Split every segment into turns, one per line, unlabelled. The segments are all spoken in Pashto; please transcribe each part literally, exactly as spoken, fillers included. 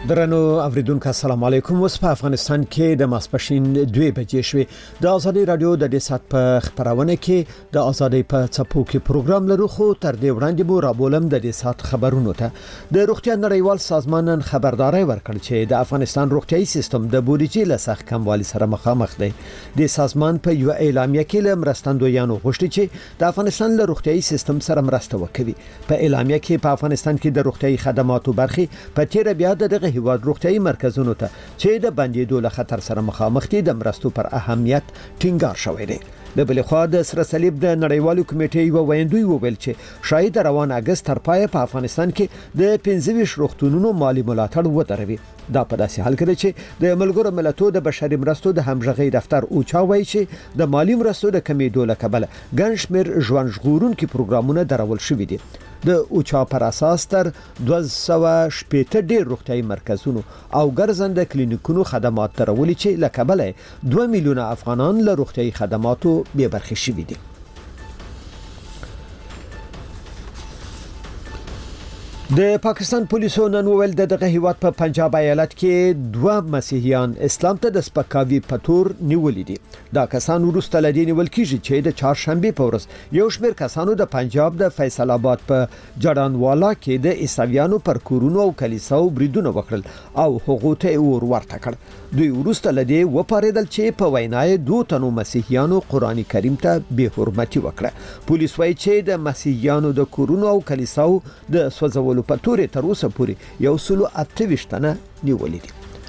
درنو اوریدونکو السلام علیکم. اوس په افغانستان کې د ماسپښین دوه بجې شوې. د ازادي رادیو د دې سات په خبرونه کې د ازادي په چپو کې پروګرام لرو، خو تر دې وړاندې مو رابولم د دې سات خبرونو ته. د روغتیا نړیوال سازمان نن خبرداري ورکړ چې د افغانستان روغتيایي سیستم د بودیجې له سخت کموالي سره مخامخ دی. د سازمان په یو اعلامیه کې له مرستندویانو غوښتي چې د افغانستان له روغتيایي سیستم سره مرسته وکړي. په اعلامیه کې په افغانستان کې د روغتيایي خدماتو برخي په تیر بیا د هیواد روغتيایي مرکزونو ته چې د بندیدو له خطر سره مخامخ دي د مرستو پر اهمیت ټینګار شوی دی. د بل خوا د سره صلیب د نړیوالو کمیټې یو ویندوی وویل چې شاید روان اگست تر پای په افغانستان کې د پنځه ویشت روغتونونو مالی ملاتړ ودروي. دا په داسې حال کې دی چې د ملګرو ملتونو د بشري مرستو د همغږي دفتر اوچا وایي چې د مالی مرستو د کمیدو له کبله ګڼ شمېر ژوند ژغورونکي پروګرامونه درول شوي دي. د اوچا پر اساس تر دوه سوه شپږ ډیر روغتيایي مرکزونو او ګرځنده کلینیکونو خدمات درولي چې له کبله دوه میلیونه افغانان له روغتيایي خدماتو بې برخې شوي دي. د پاکستان پولیسو نن ویل د دغه هیواد په پنجاب ایالت کې دوه مسیحیان اسلام ته د سپکاوي په تور نیولې دي. دا کسان وروسته لدی نیول کیږي چې د چهارشنبه په ورځ یو شمېر کسانو د پنجاب د فیصل آباد په جړانوالا کې د عیسویانو پر کورونو او کلیساو بریدونه وکړل او حقوق ته ور ورته کړ. دوی وروسته لدی و پاریدل چې په وینای دوه تنو مسیحیانو قرآن کریم ته بې حرمتي وکړه. پولیس وایي چې د مسیحیانو د کورونو او کلیساو د سوځولو په تورې تر اوسه پورې یو سلو اته ویشت تنه نیولې دي.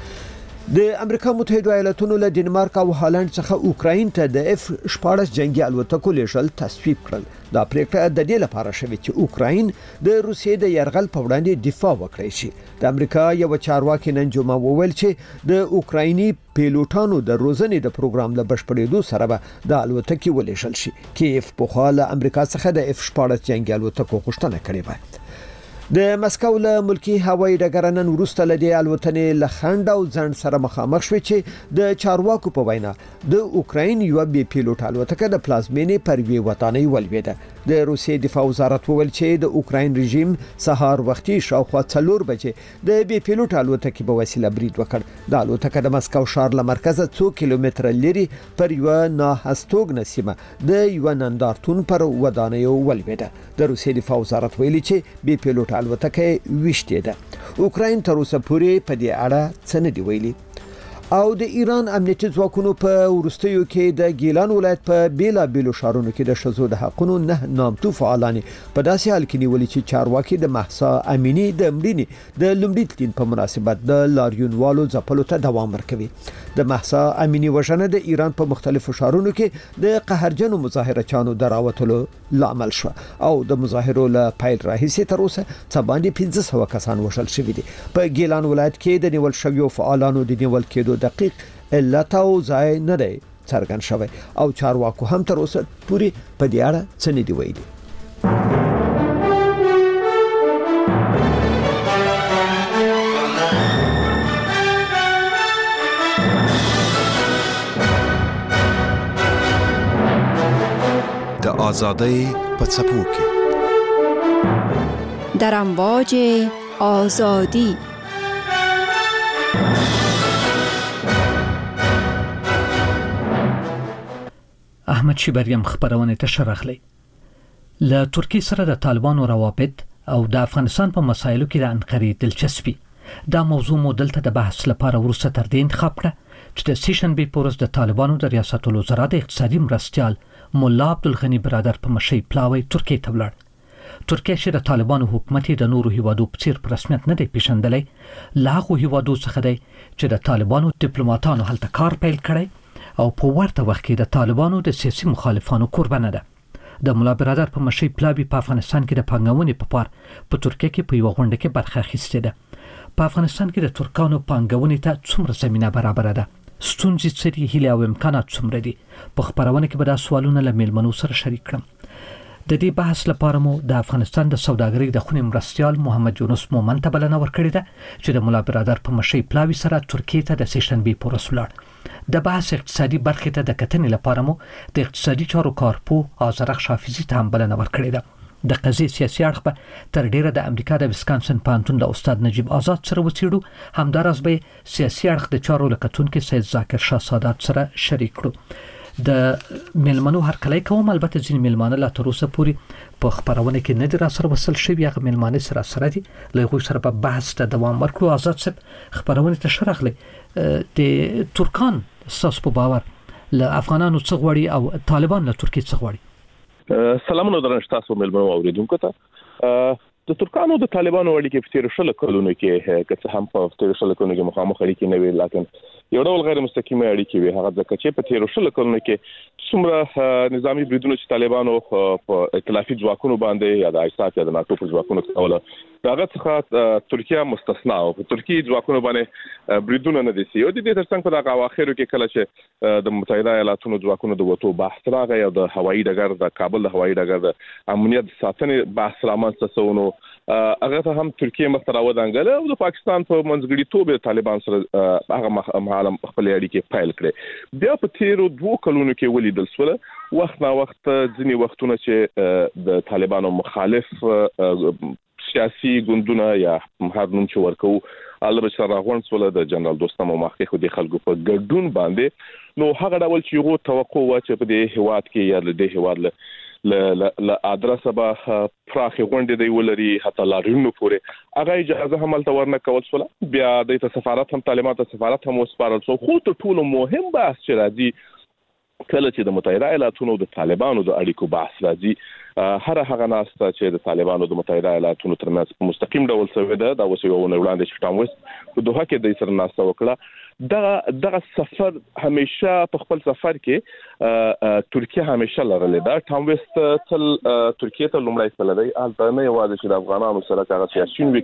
د امریکا متحده ایالاتونو له ډنمارک او هالند څخه اوکراین ته د اف شپاړس جنگي الوتکو لیږل تصویب کړل. دا پریکړه د دې لپاره شوې چې اوکراین د روسیې د یرغل په وړاندې دفاع وکړي شي. د امریکا یو چارواکي نن جمعه وویل چې د اوکرایني پیلوټانو د روزنې د پروګرام له بشپړېدو سره به د الوتکې ولیږل شي. کیف په خوا له امریکا څخه د اف شپاړس جنگي الوتکو غوښتنه کړې و. د مسکو له ملکی هوایي ډګر نن وروسته لدی الوتنې له خند او ځند سره مخامخ شوې چې د چارواکو په وینا د اوکراین یو بي پیلوټ الوتکه د پلازمینې پر وی وطنۍ ولویده. د روسیې دفاع وزارت وویل چې د اوکراین رژیم سهار وختي شاوخوا څلور بجې د بي پیلوټ الوتکې په وسیله برید وکړ. د الوتکه د مسکو ښار له مرکزه څو کیلومتره لري پر یو ناهستوګ نسیمه د یو نندارتون پر ودانۍ ولویده. د روسیې دفاع وزارت ویلي چې بي پیلوټ الوتکه وشته ده. اوکراین تر اوسه پورې په دې اړه څه نه دی ویلي. او د ایران امنیتي ځواکونو په ورستیو کې د ګیلان ولایت په بیلا بیلو شهرونو کې د شذو د حقونو نه نامتو فعالان په داسې حال کې نیولې چې چارواکي د محسا امینی د مړینې د لومړي تلین په مناسبت د لاریونوالو ځپلو ته دوام ورکوي. د محسا امینی وژنه د ایران په مختلفو شهرونو کې د قهرجنو مظاهرچانو دراوتلو لامل شو او د مظاهرو له پیل راهیسې تر اوسه څه باندې پنځه سوه کسان وژل شوي دي. په ګیلان ولایت کې د نیول شویو فعالانو د نیول کېدو دقیق علت او ځای نه دی څرګند شوی او چارواکو هم تر اوسه پورې په دې اړه څه نه دی ویلي.
د آزادۍ په څپو کې
در امواج آزادی
احمد شیبریم خبرونه ته شرخلی. له ترکیه سره د طالبانو روابط او د افغانستان په مسایلو کې د انقرې دلچسپي. دا موضوع مو دلته د بحث لپاره ورسته تر دې انتخاب کړه چې د سیشنبه په ورځ د طالبانو د ریاست الوزرا د اقتصادي مرستیال مولا عبدالغنی برادر په مشي پلاوی ترکیه ته ولاړ. ترکیه چې د طالبانو حکومت د نورو هیوادو په څیر په رسمیت نه دی پیژندلی، له هغو هیوادو څخه دی چې د طالبانو ډیپلوماټانو هلته کار پیل کړی او په ورته وخت کې د طالبانو د سیاسي مخالفانو قربانه ده. د مولا برادر په مشي پلاوی په افغانستان کې د پانګونې په پار په ترکیه کې په یو غونډه کې برخه اخیستې ده. په افغانستان کې د ترکانو پانګونې ته څومره زمینه برابره ده؟ ستونزې څه دي؟ هیلې او امکانات څومره دي؟ په خبرونه کې به دا سوالونه له میلمنو سره شریک کړم. د دې بحث لپاره مو د افغانستان د سوداګرۍ د خونې مرستیال محمد یونس مومن ته بلنه ورکړې ده چې د مولا برادر په مشي پلاوی سره ترکیه ته د سیشنبه په ورځ ولاړ. د بحث اقتصادي برخې ته د کتنې لپاره مو د اقتصادي چارو کارپو آذرخ حافظي ته هم بلنه ورکړې ده. د قضیې سیاسي اړخ په تر ډیره د امریکا د ویسکانسن پوهنتون د استاد نجیب آزاد سره وڅېړو، همداراز به سیاسي اړخ د چارو لکتونکو سید ذاکر شاه سادات سره شریک کړو. د ملمنو هرکلی کوم، البته ځینې ملمانه لا تر اوسه پورې په خبرونه کې نه دي را سره وصل شوي، هغه ملمانه سره سره دي له هغوی سره په بحث ته دوام ورکړو. آزاد صاحب خبرونه ته ښه راغلی. د ترکان ستاسو په باور له افغانانو څه غواړي او طالبان له ترکیې څه غواړي؟
سلامونه درنښت تاسو ملمنو اوریدونکو ته. د ترکانو د طالبانو اړیکې په تیر شل کلونو کې که څه هم په تیر شل کلونو کې مخامخ اړیکې نه وي، لکن یو ډول غیر مستقیمه اړیکې وي، هغه ځکه چې په تیر شل کلونو کې څومره نظامی بریدونه چې طالبانو په ائتلافي ځواکونو باندې یا د آیساف یا د ناتو په ځواکونو کوله، هغه څخه ترکیه مستثنا او په ترکیه ځواکونو باندې بریدونه نه دي سي. او د دې ترڅنګ په دغه اواخرو کې کله چې د متحده ایالاتونو ځواکونو د وټو بحث راغی او د هوایي ډګر د کابل د هوایي ډګر د امنیت ساتنې بحث رامنځته شو، هغه ته هم ترکیه مستراو دانګل او د پاکستان په منځګړیتوب طالبان سره هغه مهاله خپل اړیکې فایل کړې. بیا په تیرو دوه کلونو کې ولیدل شو وخت نا وخت ځینې وختونه چې د طالبانو مخالف سیاسي ګوندونه یا هر نوم چې ورکو البته سره غونډ سول د جنرال دوستم او مخکې خو د خلکو په ګډون باندې، نو هغه ډول چې یو توقع و چې په دې هواد کې یا د دې هواد له ل ادرسه به پراخي غونډې دی ولري حتی لارینو پورې هغه اجازه هم تل ورنه کول سول. بیا د سفارت هم تعلیمات سفارت هم وسپارل سو. خو ته ټول مهم بحث چې راځي کله چې د متحده ایالاتونو د طالبانو د اړیکو بحث راځي، هر هغه ناسته چې د طالبانو د متحده ایالاتونو ترمنځ په مستقیم ډول شوې ده، دا اوس یو وړاندې چې ټام وست په دوحه کې د سره ناسته وکړه. دغه دغه سفر همیشه په خپل سفر کې ترکیه همیشه لرلې ده. ټام وست تل ترکیه ته لومړی تللی دی، هلته نه یوازې چې د افغانانو سره هغه سیاسیون وي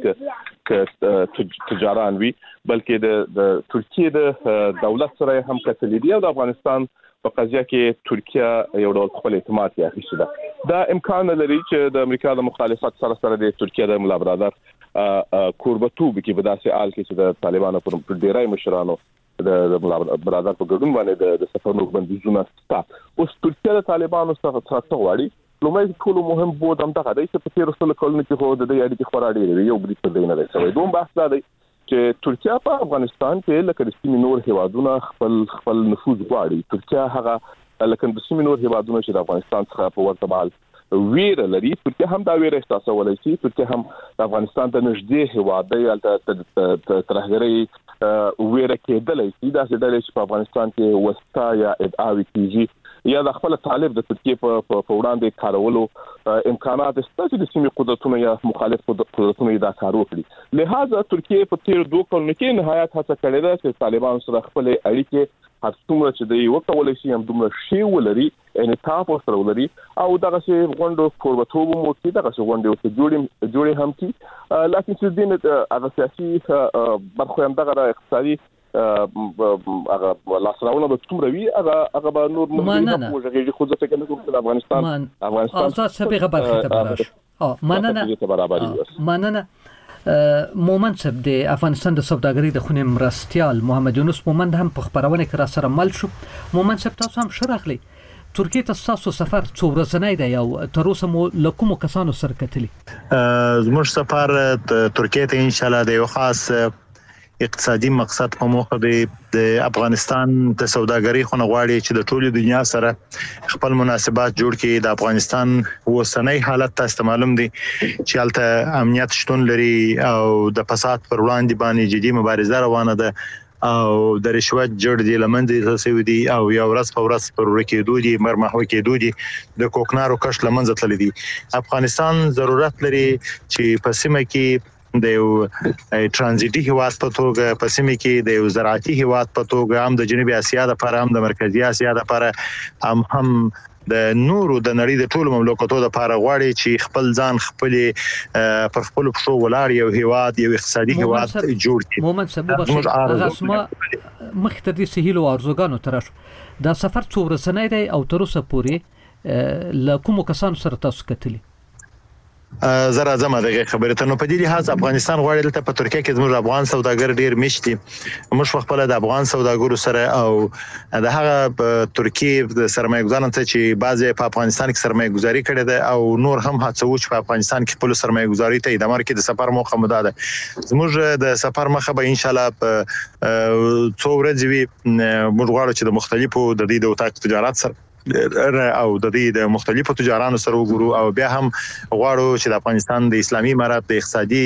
که تجاران وي، بلکې د د ترکیه د دولت سره هم کتلې دي او د افغانستان په قضیه کې ترکیه یو ډول خپل اعتماد یې اخیستی ده. دا امکان لري چې د امریکا د مخالفت سره سره د ترکیه د ملا برادر کوربتوب کې په داسې حال کې چې د طالبانو پر ډیرای مشرانو د ملا برادر په ګډون باندې د سفرونو بندیزونه ستا. اوس ترکیه د طالبانو سره څه غواړي؟ لومړی ټول مهم بود هم دغه دی چې په تیر سل کلونو کې خو د دې اړیکې خورا ډېرې یو برید په دې نه دی شوی. دوم بحث دا دی چې ترکیه په افغانستان کې لکه د سیمې نور هیوادونه خپل خپل نفوذ غواړي. ترکیه هغه لکه د سیمې نور هیوادونه چې د افغانستان څخه په ورته مهال ویره لري، ترکیه هم دا ویره احساسولی شي. ترکیه هم د افغانستان ته نږدې هیواد دی، هلته ترهګرۍ ویره کېدلی شي. داسې ډلې چې په افغانستان کې وستا یا ادعاوې کېږي یا د خپل طالب د ترکیه په وړاندې کارولو امکانات شته چې د سیمې قدرتونو یا مخالف قدرتونو دا کار وکړي. لہذا ترکیه په تیر دوه کلونو کې نهایت هڅه کړې ده چې طالبان سره خپل اړیکې هر څومره چې دی وکولای شي هم دومره شی ولري، انعطاف سره ولري او دغه شی غونډو کوربتوب مو کې دغه شی غونډې او جوړې جوړې هم کی، لکه چې دین هغه سیاسي برخه هم دغه اقتصادي هغه لاسراونه به څومره وي هغه هغه به نور مهمه پروژې خو ځکه نه کوم د افغانستان افغانستان
آزاد سبي خبر خبره اه مننه مننه مومند صاحب د افغانستان د سوداګرۍ د خونې مرستيال محمد یونس مومند هم په خبرونه کې را سره مل شو. مومند صاحب تاسو هم شرحلي ترکیه ته تاسو سفر څو ورځې دی او تر اوسه مو لکوم کسانو سره کتلی؟
زموږ سفر ترکیه ته ان شاء الله د یو خاص اقتصادي مقصد په موخه د افغانستان د سوداګرۍ خونه غواړي چې د ټولې دنیا سره خپل مناسبات جوړ کړي. د افغانستان اوسنۍ حالت ته معلوم دي چې هلته امنیت شتون لري او د فساد پر وړاندې باندې جدي مبارزه روانه ده او د رشوت جوړ دي لمنځه تسوي دي او یو ورځ په ورځ پر ورکېدو دي مرمحو کېدو دي د کوکنارو کښ لمنځه تللی دي. افغانستان ضرورت لري چې په سیمه کې د یو ترانزیټي هیواد په توګه په سیمه کې د یو زراعتي هیواد په توګه هم د جنوبي اسیا لپاره هم د مرکزی اسیا لپاره هم هم د نورو د نړۍ د ټولو مملکتونو لپاره غواړي چې خپل ځان خپل پر خپل پښو ولاړ یو هیواد یو اقتصادي هیواد جوړ کړي.
مومند صاحب هغه اسما مخته دي سهیل او ارزوګانو ترش دا سفر څو ورځې دی او تر اوسه پورې له کوم کسانو سره تاسو کتلی؟
زرا زما دغه خبره ته نو په دې لحاظ افغانستان غواړي دلته په ترکیه کې زموږ افغان سوداګر ډیر مشتي موږ خپل د افغان سوداګرو سره او د هغه ترکیه د سرمایه‌ګزارانو ته چې بعضی په افغانستان کې سرمایه‌ګزاري کړې ده او نور هم هڅه وکړي په افغانستان کې خپل سرمایه‌ګزاري ته ادامه ورکړي د سفر موخه مده ده زموږ د سفر مخه به ان شاء الله په څو ورځې وي موږ غواړو چې د مختلفو د دې د وتاق تجارت سره او د دې د مختلفو تجارانو سره وګورو او بیا هم غواړو چې د افغانستان د اسلامي امارات د اقتصادي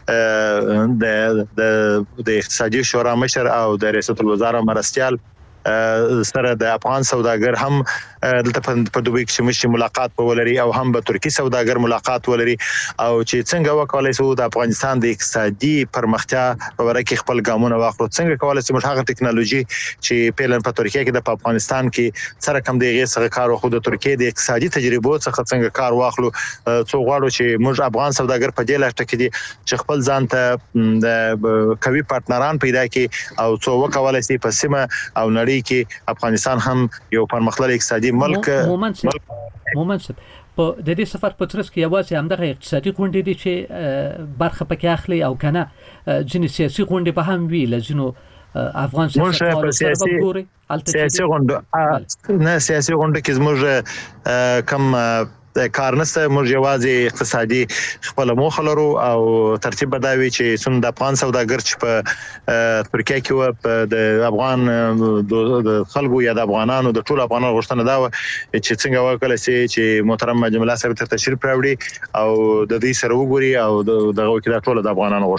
د د اقتصادي شورا مشر او د رئیس الوزرا مرستيال سره د افغان سوداګر هم دلته په دوبۍ کې مشي ملاقات ولري او هم به ترکی سوداګر ملاقات ولري او چې څنګه وکولای شو د افغانستان د اقتصادي پرمختیا په اړه کې خپل ګامونه واخلو څنګه کولای شو موږ هغه ټکنالوژي چې په په ترکیه کې د افغانستان کې سره کم دی غیر سره کار خو د ترکیه د اقتصادي تجربو څخه څنګه کار واخلو څو غواړو چې موږ افغان سوداګر په دې لټه کې دي چې خپل ځان ته د کوي پارتنران پیدا کړي او څو وکولای شي په سیمه او نړۍ کې افغانستان هم یو پرمختللی اقتصادي ملک
مومنت مومنت په د دې سفر په ترڅ کې یوازې همدغه اقتصادي غونډې دي چې برخه پکې اخلي او کنه ځینې سیاسي غونډې به هم وي لزینو افغان سیاستوالو سره به ګوري
سیاسي غونډه نه سیاسي غونډه کې زموږ کم کار نشته موږ یوازې اقتصادي خپل موخه لرو او ترتیب بداوي چې څومره د افغان سوداګر چې په ترکیه کې و د افغان د خلکو یا د افغانانو د ټولو افغانانو غوښتنه دا و چې څنګه وکړي چې محترم جمله صاحب ته تشریف راوړي او د دې سره وګوري او دغه کې د ټولو د افغانانو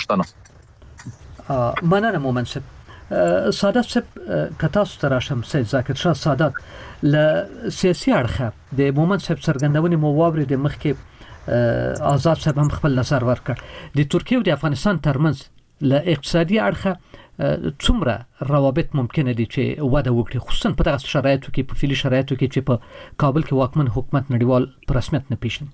غوښتنه
مننه مومن صاحب سادات صاحب کتا ستراشم سید ذاکر شاه سادات ل سیاسي اړخه د مومن صاحب سرګندونې مو واوري د مخ کې آزاد صاحب هم خپل نظر ورکړ د ترکیه او د افغانستان ترمنځ ل اقتصادي اړخه څومره روابط ممکن دي چې وده وکړي خصوصا په دغه شرایطو کې په فعلي شرایطو کې چې په کابل کې واکمن حکومت نړیوال په رسمیت نه پیژني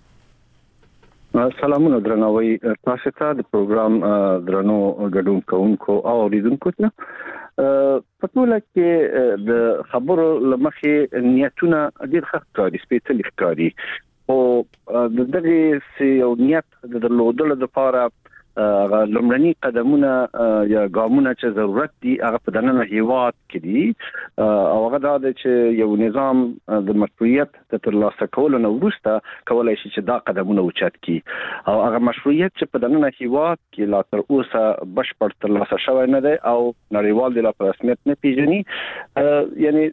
سلامونه درنوي تاسو ته د پروګرام درنو ګډون کوونکو او اوریدونکو ته په ټوله کې د خبرو لمخې نیتونه ډېر ښه ښکاري سپېڅلي ښکاري او د دغه یو نیت د درلودلو لپاره هغه لومړني قدمونه یا ګامونه چې ضرورت دي هغه په دننه هیواد کې دي او هغه دا چې یو نظام د مشروعیت د ترلاسه کولو نه وروسته کولای شي چې دا قدمونه اوچت کړي او هغه مشروعیت چې په دننه هیواد کې لا تر اوسه بشپړ ترلاسه شوی نه دی او نړیوال د لا رسمیت نه پیژني یعنی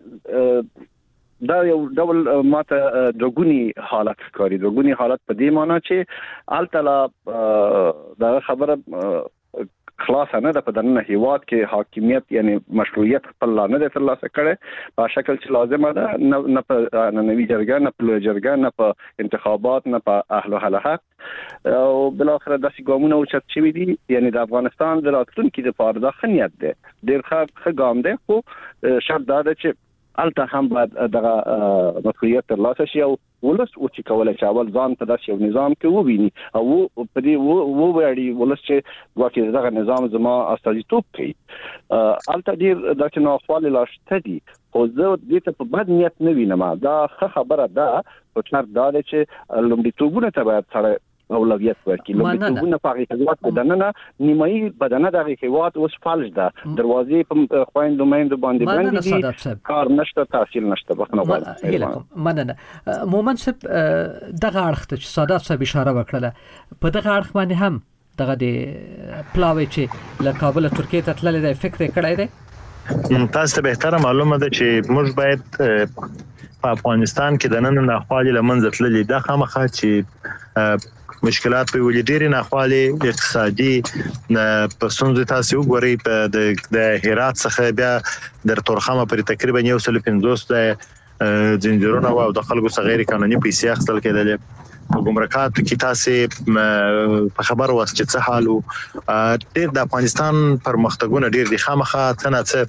دا یو ډول ماته دغونی حالت ښکاري دغونی حالت په دې معنی چې التلا دا خبره خلاص نه ده په دننه هیواد کې حاکمیت یعنی مشروعیت خپل نه ده ترلاسه کړي په شکل چې لازمه ده نه په نوي جرګه نه په جرګه نه په انتخابات نه په اهل حلقه او بل اخر د سیګامونه او چت شوی دي یعنی د افغانستان د راتلونکو لپاره د خنیت ده ډیر ښه ګام ده خو شرط دا ده چې الته هم باید دغه مسؤلیت ترلاسه شي او ولس او چې کولای شي اول ځان ته داسې یو نظام کې وویني او په دې وو وړي ولس چې واکې دغه نظام زما استازیتوب کوي الته ډیر د چنوخوالي لاشته دي خو زه دې ته په بد نیت نه وینم دا ښه خبره ده او شرط دا چې لومړیتوبونه ته باید سره اولویت ورکړي لومړیتوبونه په هغه هیواد بدننه نیمایي بدنه د هغه هیواد اوس فالج ده دروازې په خويندو مېندو باندې باندې دي کار نشته تحصیل نشته بخنه
غواړم مننه مومن صاحب دغه اړخ ته سادات صاحب اشاره وکړه په دغه اړخ باندې هم دغه د پلاوي چې له کابل ترکیه ته تللی دی فکر کړی دی
تاسو ته به معلومه ده چې موږ باید په افغانستان کې د نن نه خالي لمنځه تللی دا خامخا چې مشکلات په ولې ډېر نه خالي اقتصادي په څنډه تاسو وګورئ په د هرات څخه بیا در تورخمه پر تقریبا یو سل پنځوس د زنجیرونه او د خلکو څخه غیر قانوني پیسې اخیستل کېدل په ګمرکات کې تاسو په خبر واسطه څه حالو ډېر د افغانستان پرمختګونه ډېر د خامخا څنګه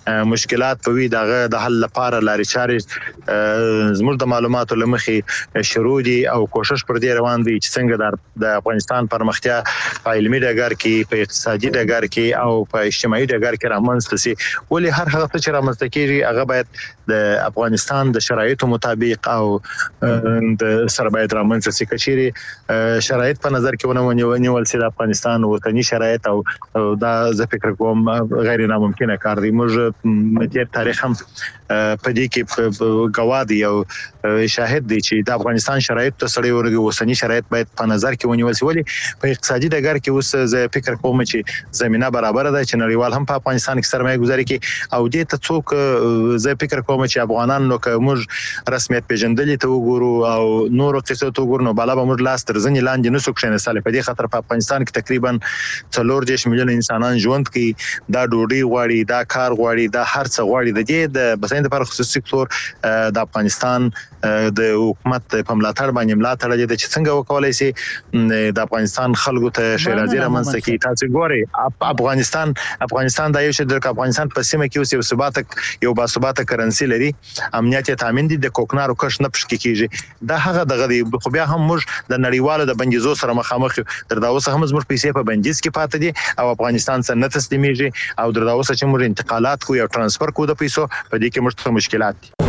مشکلات په وی دغه د حل لپاره لارې چارې زموږ د معلوماتو لمخې شروع دي او کوشش پر دې روان دي چې څنګه د افغانستان پرمختیا په علمي ډګر کې په اقتصادي ډګر کې او په اجتماعي ډګر کې رامنځته شي ولې هر هغه چې رامنځته کیږي هغه باید د افغانستان د شرایطو مطابق او د سره باید رامنځته شي کچېری شرایط په نظر کې ونه ونیول شي د افغانستان وطني شرایط او دا زه فکر کوم غیر ناممکنه کار دی. موږ د تاریخ هم په دې کې گواه او شاهد دي چې د افغانستان شرایط ته سړی ورغي وسنی شرایط باید په نظر کې ونیول شي ولې په اقتصادي ډګر کې اوس زه فکر کوم چې زمينه برابر ده چې نړیوال هم په افغانستان کې سرمایه گذاري کوي او دې ته څوک زه فکر کوم چې افغانان نو که موږ رسمیت پیژندلې ته وګورو او نور قصو ته وګورو نو بالا به موږ لاس تر ځنې لاندې نو څوک شنه سال په دې خاطر په افغانستان کې تقریبا څلور دیش میلیون انسانان ژوند کوي دا ډوډۍ غواړي دا کار غواړي دا هر څه غواړي د دې د بسنت لپاره خصوصي سکتور د افغانستان د حکومت په ملاتړ باندې ملاتړ لري چې څنګه وکولای شي د افغانستان خلکو ته شیرازي رامنځته کی تاسو ګوري افغانستان افغانستان د یو شي د افغانستان په سیمه کې اوس یو ثبات یو با ثبات کرنسي لري امنیت تامین دي د کوکنارو کش نه پښ کیږي دا هغه دغه خو بیا هم موږ د نړیوالو د بنجیزو سره مخامخ تر دا اوس هم زموږ پیسې په بنجیز کې پاتې دي او افغانستان سره نه تسلیمېږي او در دا اوس چې موږ انتقالات کو یا ترانسفر کو د پیسو په دې کې موږ مشکلات دي.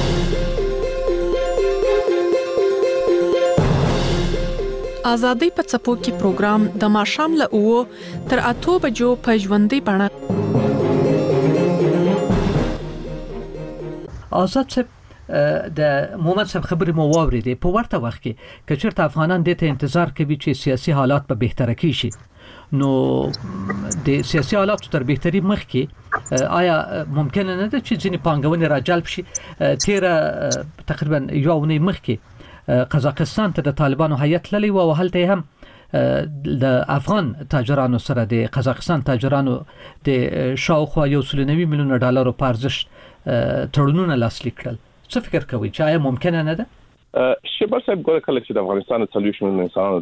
آزادۍ په څپو کې پروګرام د ماښام له اوو تر اتو بجو په ژوندۍ بڼه.
آزاد صاحب د مومن صاحب خبرې مو واورېدې په ورته وخت کې که چېرته افغانان دې ته انتظار کوي چې سیاسي حالات به بهتره کړي نو د سیاسي حالاتو تر بهتري مخکې آیا ممکن نه ده چې ځینې پانګونې راجلب شي؟ تیره تقریبا یوه اونۍ مخکې قزاقستان ته د طالبانو هیئت تللی و او هلته هم د افغان تاجرانو سره د قزاقستان تاجرانو د شاوخوا یو سل نوي میلیونه ډالرو په ارزښت تړونونه لاسلیک کړل. څه فکر کوئ چې آیا ممکنه نه ده؟
شبر صاحب ګوره کله چې د افغانستان د څلوېښت میلیونه انسانانو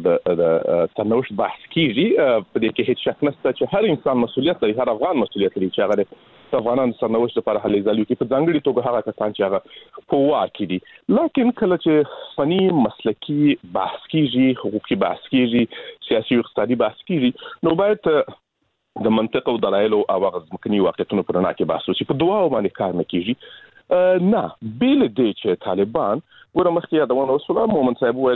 د سرنوشت بحث کیږي په دې کې هیڅ شک نشته چې هر انسان مسؤلیت لري، هر افغان مسؤلیت لري چې هغه د افغانانو سرنوشت لپاره هلې ځلې وکړي، په ځانګړې توګه هغه کسان چې هغه په واک کې دي. لیکن کله چې فني مسلکي بحث کیږي، حقوقي بحث کیږي، سیاسي او اقتصادي بحث کیږي نو باید د منطق او دلایل او هغه ځمکني واقعیتونو پر نه کې بحث وشي، په دواړو باندې کار نه کیږي. نه بیل دی چې طالبان ګوره مخکې یادونه وسوله مومن صاحب ویل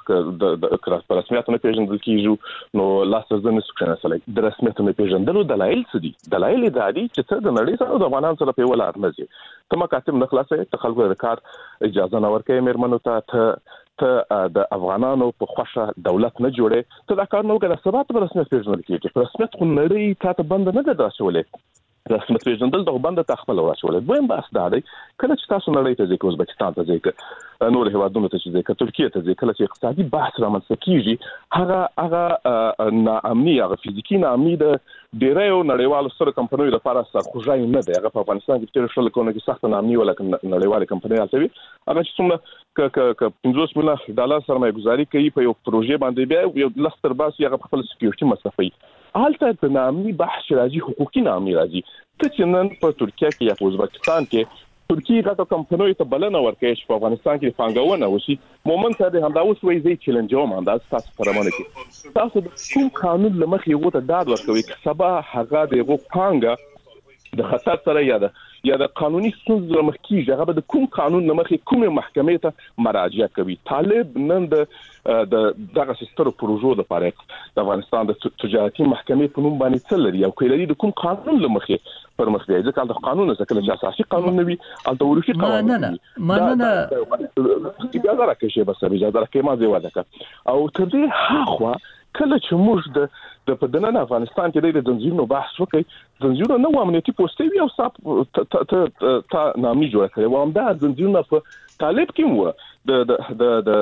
چې د رسمیت نه پیژندل کیږي نو لاس تر ځنه څه کېناسل د رسمیت نه پیژندلو دلایل څه دي؟ دلایل دا دي چې څه د نړۍ سره د افغانانو سره په ولار نه ځي ته مکاتب نه خلاصې ته خلکو د کار اجازه نه ورکوي مېرمنو ته ته د افغانانو په خوښه دولت نه جوړي ته دا کار نه وکړه ثبات په رسمیت پیژندل کیږي په رسمیت خو نړۍ تاسو بند نه ده راشولې رسمیت پیژندل د بند ته خپل راشولې دویم بحث دا دی کله چې تاسو نړۍ ته ځئ ازبکستان ته ځئ نور هیوادونو ته ځئ ترکیه ته ځئ کله چې اقتصادي بحث رامنځته کیږي هغه هغه ناامني هغه فزیکی ناامني د ډیرو نړیوالو سره کمپنیو لپاره سرخوږی نه دی. هغه په افغانستان کې تیر شل کونه کې سخت ناامني ولا نړیوالې کمپنۍ التوي هغه چې څومره ک ک پنځوس میلیون ډالر سرمایه گذاري کوي په یو پروژې باندې بیا یو لستر باس هغه خپل سکیورټي مصرفي حالته د ناامني بحث راځي حقوقي ناامني راځي ته چې نن په ترکیه کې یا په ازبکستان کې ترکیه غټو کمپنیو ته بلنه ورکړي چې په افغانستان کې پانګونه وشي مومن ته هم دا اوس وایي چې چیلنج هم انداز تاسو پرمانه کې تاسو د کوم قانون لمخې یو ته داد ورکوي چې سبا هغه دغه پانګه د خطر سره یا د یا د قانوني ستونزو لمخې هغه د کوم قانون لمخې کومه محکمې ته مراجعه کوي. طالب نن د د دغه سترو پروژو لپاره د افغانستان د تجارتي محکمې په نوم باندې څه لري او کله د کوم قانون لمخې پر مخ دی ځکه د قانون څخه د اساسي قانون نوي التورشي قانون
نه نه ما نه
اجازه راکړي بس اجازه راکړي ما دی واده او تر دې هاخوا کله چې موږ د د پدنن افغانستان کې د زنجیرونو بحث وکړي زنجیرونه نو امنیتي پوسټي او صاحب ته ته ته نامي جوړ کړي و هم دا زنجیرونه په طالب کې و د د د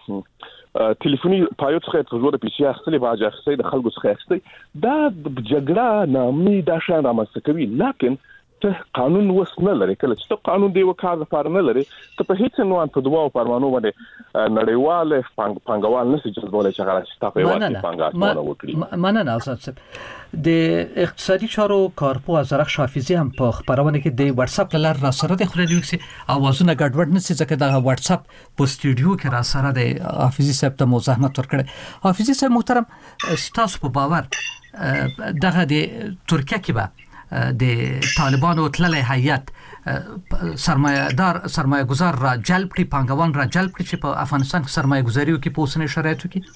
د ټلیفوني پایوت څخه ترور پی سي اخلي باج اخلي د خلکو څخه اخلي دا جګړه نامي دا شان رامنځته کوي لیکن ته قانون وس نه لري کله چې ته قانون دی وکړ د فار نه لري ته په هیڅ نوان په دوا او فرمانو باندې نړیواله پنګوال نشي جوړولای چې هغه چې تاسو یې پنګا وکړي
مننه استاد صاحب د اقتصادي چارو کارپو ازرخ حافظي هم په خبرونه کې د واتس اپ لار را سره د خوري وکسي اوازونه ګډوډ نشي ځکه د واتس اپ په سټوډیو کې را سره د حافظي صاحب ته مو زحمت ورکړي. حافظي صاحب محترم ستاسو په باور دغه د ترکیه کې به د طالبانو تللې هیئت سرمایه‌دار سرمایه‌گذار را جلب کړي پانګوال را جلب کړي چې په افغانستان کې سرمایه‌گذاري وکړي په اوسنۍ شرایطو کې.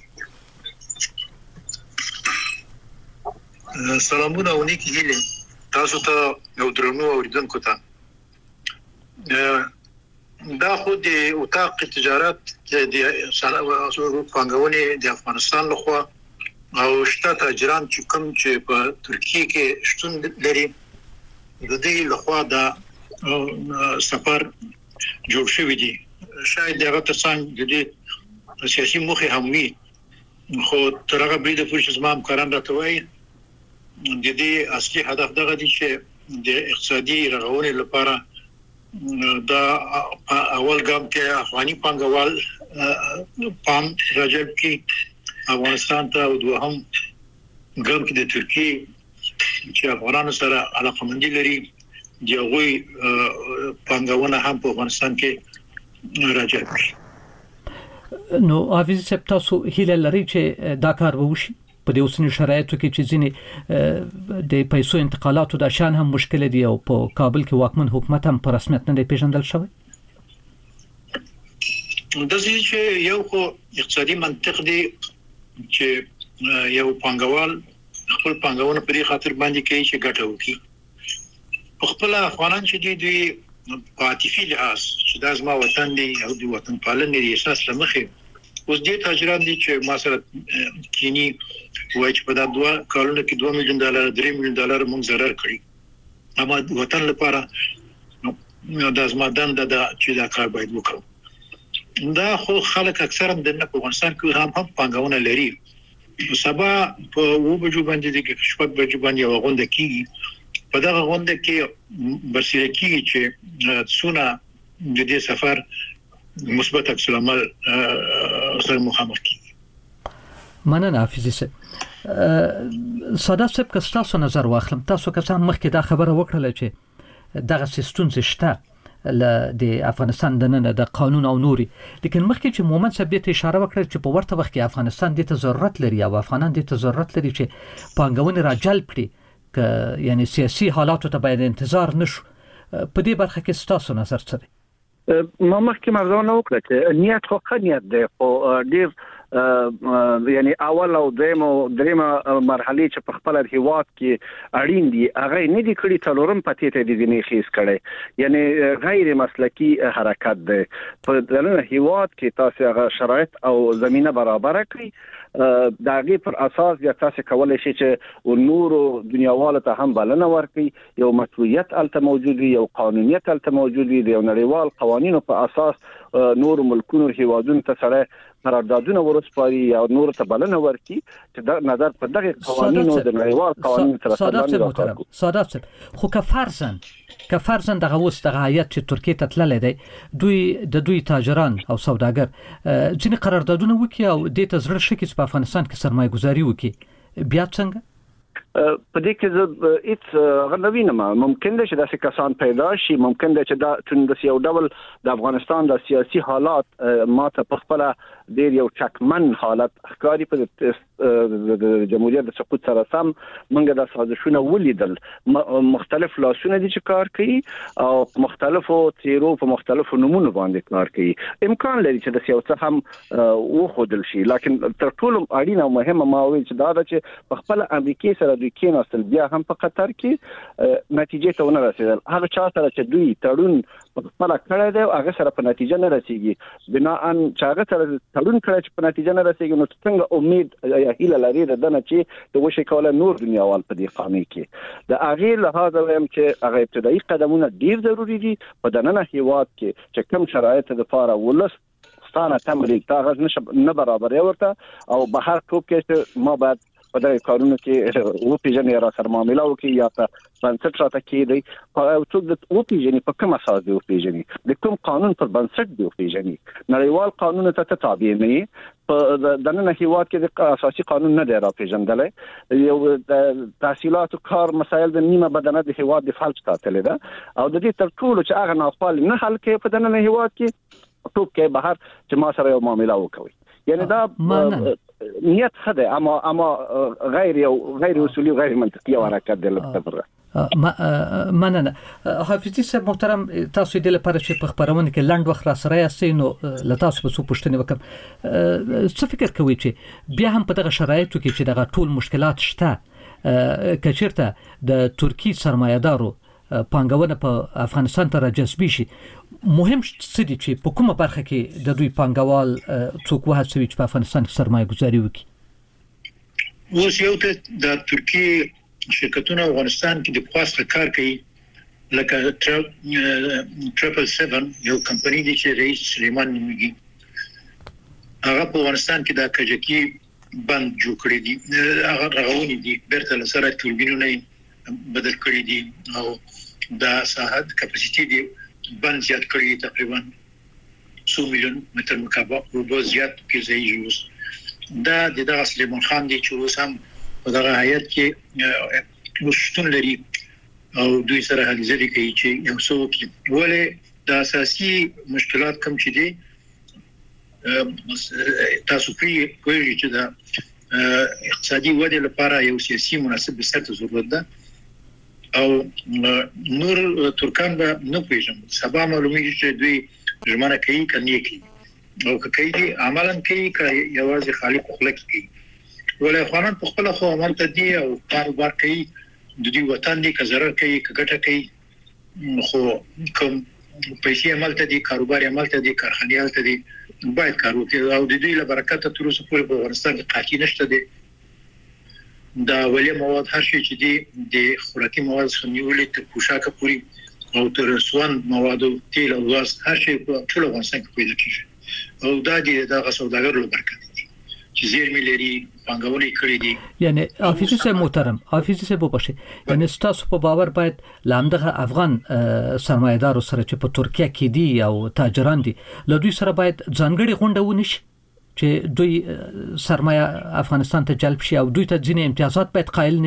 سلامونه اونیکی هیله تاسو ته یو درنو اوریدونکو ته دا خو د اتاق تجارت د پانګونې د افغانستان لخوا او شته تاجران چې کوم چې په ترکیه کې شتون لري د دې لخوا دا سفر جوړ شوی دی. شاید هغه ترڅنګ د دې سیاسي موخه هم وي خو تر هغه بریده پولیس زمام کاران راټوي د دې اصلي هدف دغه دی چې د اقتصادي رغونې لپاره دا اول ګام کې افغاني پانګوال پام راجب کې افغانستان ته او دوهم ګام کې د ترکیه چې افغانانو سره علاقمندي لري دی غوي پانګونه هم په افغانستان کې راجب کړي.
نو حافظ صاحب تاسو هیله لري چې دا کار وشي په دې اوسنۍ شرایطو کې چې ځینې د پیسو انتقالاتو د شان هم مشکل دي او په کابل کې واکمن حکومت هم په رسمیت نه دی پیژندل شوی.
د دې چې یو خو اقتصادي منطق دی چې یو پانګوال خپل پانګونه په دې خاطر باندې کوي چې ګټه وکړي. په خپل افغانان چې دی دوی په عاطفي لحاظ چې دا زما وطن دی او د وطن پالنې احساس لمخې اوس دې تاجران دي چې ما سره کینی وایي چې په دا دوه کارونه کې دوه میلیون ډالر درې میلیون ډالر موږ ضرر کړی اما وطن لپاره دا زما دنده ده چې دا کار باید وکړو. دا خو خلک اکثرا د افغانستان کې هم هم پانګونه لري. سبا په و بجو باندې د شپږ بجو باندې یو غونډه کیږي په دغه غونډه کې برسېره کیږي چې څونه د دې سفر مثبت عکس العمل سره مخامخ کیږي.
مننه حافظ صاحب. ساده صاحب که تاسو نظر واخلم تاسو که څنګه مخکې دا خبره وکړه چې دغه سیستم شته ل د افغانستان د نن د قانون او نوري لیکن مخکې چې مومن صاحب ته اشاره وکړه چې په ورته وخت کې افغانستان د ضرورت لري او افغانان د ضرورت لري چې پانګونه را جلب کړي ک یعنی سیاسي حالاتو ته باید انتظار نشو. په دې برخه کې تاسو نظر څه دی؟
ما مخکې مرزونه وکړه چې نیت خو ښه نیت دی خو ډیر یعنی اول او دریم او دریمه مرحله چې په خپل هیواد کې اړین دي هغه نه دي کړی څلورم پاتې ته دي نه خېس کړي یعنی غیر مسلکی حرکت دی په دغه هیواد کې تاسو هغه شرایط او زمينه برابر کړی دا غي پر اساس یا تاسو کولای شئ چې نورو دنیاوالو ته هم بلنه ورکړي یو مسؤلیت الته موجود وي یو قانونیت الته موجود وي یو نړیوال قوانینو په اساس نور ملکونو هیوادونو ته سره قراردادونه ورسپاري یا نور ته بلنه ورکړي چې د نظر په دغه قوانینو د نړیوال قوانینو سره سره
ساده خو که فرضاً که فرضاً دغه اوس دغه هیئت چې ترکیه ته تللی دی دوی د دوی تاجران او سوداګر ځینې قراردادونه وکړي او دې ته زړه ښه کړي چې په افغانستان کې سرمایه ګذاري وکړي بیا څنګه؟
په دې کې زه هیڅ غنوینم ممکن دی چې داسې کسان پیدا شي ممکن دی چې دا تند یو ډول د افغانستان د سیاسي حالات ماته په خپل ډیر یو چکمن حالت ښکاری په د جمهوریت د سقوط سره سم منګه د سازشونه ولیدل مختلف لاسونه دي چې کار کوي او مختلفو تیرو په مختلفو نمونه باندې کار کوي امکان لري چې د سیاست هم وخدل شي لکن تر ټولو اړینه او مهمه ما ویل چې دا ده چې په خپل امریکای سره دوی کېناستل بیا هم په قطر کې نتیجې ته ونه رسیدل هغه چا سره چې دوی تړون په خپل کړه دی هغه سره په نتیجه نه رسیږي بنا ان چې هغه سره تړون کړی چې په نتیجه نه رسیږي نو څنګه امید یا هیله لري د دنه چې د وشي کوله نور دنیاوال په دې قامي کې د هغه لحاظ وایم چې هغه ابتدایي قدمونه ډیر ضروری دي په دننه هیواد کې چې کوم شرایط د لپاره ولس ستانه تمریک تاغز نه برابر ورته او بهر ټوب کې ما بعد په دغه کارونو کې و پیژنې را سره معاملې وکړي یا په بنسټ راته کېدی او څوک د و پیژنې په کوم اساس دی و پیژنې د کوم قانون پر بنسټ دی و پیژنې نړیوال قانون ته تابع نه وي په دننه هیواد کې د اساسي قانون نه دی را پیژندلې یو د تحصیلات او کار مسایل د نیمه بدنه د هیواد د فلج ساتلې ده او د دې تر ټولو چې هغه ناخوال نه حل کې په دننه هیواد کې ټوک کې بهر چې ما سره یو معاملې وکوي یعنی دا نیت خده اما اما غیر یو غیر اصولي غیر منطقي حرکت دی لپاره
مننه حافظي صاحب محترم تاسو د لپاره چې په خبرونه کې لاند وخت را سره یاستئ نو لتاسو په څو پوښتنې وکم څه فکر کوئ چې بیا هم په دغه شرایطو کې چې دغه ټول مشکلات شته کچیرته د ترکی سرمایه‌دارو پانګونه په افغانستان ته راجذبي شي مهم څه دي چې په کومه برخه کې د دوی پانګوال څوک وهڅوي چې په افغانستان کې سرمایه گذاري وکړي
اوس یو ته د ترکی شرکتونه افغانستان کې د خاصه کار کوي لکه ټریپل سیون یو کمپنی دی چې رئیس سلیمان نومیږي هغه په افغانستان کې د کجکی بند جوړ کړی دی هغه راغونی دي برتل سره توربینونه بدل کړی دي او دا ساحت کپاسټي دی بند زیات کړی تقریبا څو میلیون متر مکعب او زیات کې ځای دا د دغه سلیمان خان دی چې اوس هم په دغه حیات کې وشتون لري او دوی سره هلي ځلې کوي چې یو څو کې ولې د اساسي مشکلات کم چې دي تاسو کوي کوي چې دا اقتصادي وده لپاره یو سیاسي مناسب بسته ضرورت ده او نور ترکان به نه پیژنم سبا معلومیږي چې دوی ژمنه کوي کني کوي او کوي دي عملاً کوي کوي یوازې خالق خلق کوي ولې افغانان په خپل خو عمل ته دي او کاروبار کوي د دې وطن دي که ضرر کوي که ګټه کوي خو کوم پیسې عمل ته دي کاروبار عمل ته دي کارخانه عمل ته دي باید کار وکړي او د دې لپاره برکت تر اوسه پورې په افغانستان کې قاطی نشته دي دا ولې مواد هر شي چې دي د خوراکي مواد خنیولې تر پوشاکه پوری او تر سوان مواد تیل او غاز هر شي په ټول افغانستان کې پیدا کیږي او دا د دغه سوداګرو لپاره برکت دي چې زیرمې لري پانګونې کړې دي
یعنی حافظي صاحب محترم حافظي صاحب وبشه یعنی تاسو په باور باید لامدغه افغان سرمایه‌دارو سره چې په ترکیه کې دي او تاجران دي له دوی سره باید ځانګړي غونډه ونشي چې دوی سرمایه افغانستان ته جلب شي او دوی ته ځینې امتیازات باید قائل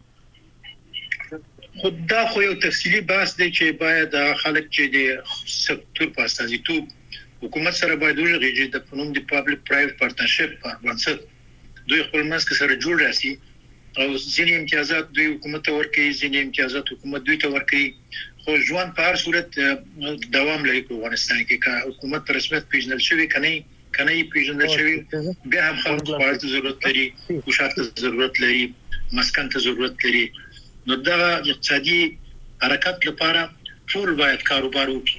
نشي
خدا خو یو تفصیلی بحث دی چې باید خلک چې د سکتور په استازیتوب حکومت سره باید ورغږي د قانون د پابلیک پرایویټ پارتنرشپ په بنسټ دوی خپل منځ سره جوړ راسي او ځینې امتیازات دوی حکومت ته ورکړي ځینې امتیازات حکومت دوی ته ورکړي خو ژوند په هر صورت دوام لري په افغانستان کې که حکومت په رسمیت پیژندل شوی کني کنه یې پیژندل شوی بیا هم خلکو ته ضرورت لري پوشاک ته ضرورت لري مسکن ته ضرورت لري نو دا اقتصادي حرکت لپاره ټول باید کاروبار وکړي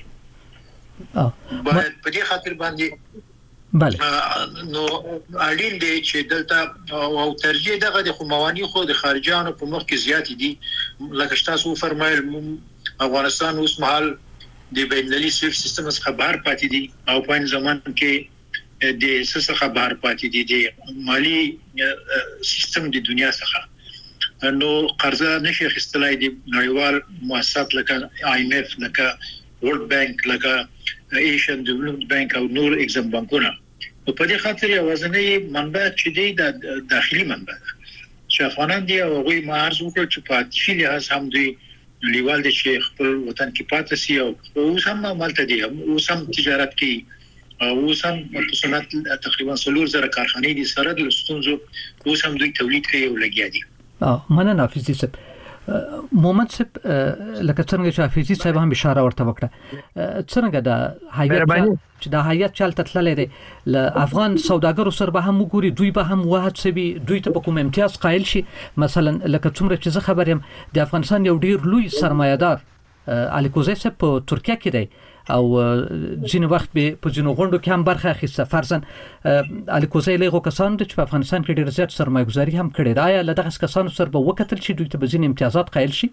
باید په دې خاطر باندې
بله
نو اړین دی چې دلته او ترجیح دغه د موانع خو د خارجيانو په مخ کې زیات دي لکه تاسو فرمایل افغانستان اوس مهال د بینالمللي سویفټ سیستم څخه بهر پاتې دي او په ان زمان کې د څخه بهر پاتې دي د مالی سیستم د دنیا څخه نو قرضه نشي خستلای دي نړیوال مؤسسات لکه آی ایم اف لکه ورلد بانک لکه ایشین ډیولپمنٹ بانک او نور اگزام بانکونه په دې خاطر یوازنی منبع چې دی د داخلي منبع چې افغانان دي او غوي مارز وکړي چې په تشیل لحاظ هم دوی لیوال دي چې خپل وطن کې پاتې سي او اوس هم عملته دي اوس هم تجارت کوي او اوس هم په صنعت تقریبا څلور زره کارخانې دي سره د ستونزو اوس هم دوی تولید کوي او لګیا دي
اه مننه حافظي صاحب محمد صاحب لکه څنګه چې حافظي صاحب هم اشاره ورته وکړه څنګه د هیئت چې د هیئت چالت تللې ده ل افغان سوداګرو سره به هم وګوري دوی به هم وهڅوي دوی ته کوم امتیاز قائل شي مثلا لکه څومره چې زه خبر یم د افغانستان یو ډیر لوی سرمایه‌دار الیکوزی صاحب په ترکیه کې دی او ځینې وخت به په ځینو غونډو کې هم برخه اخیسته فرضاً الیکوزی له کسانو چې په افغانستان کې ډیر زیات سرمایه گذاري هم کړې ده آیا له دغه کسانو سره به وکتل شي دوی ته به ځینې امتیازات قائل شي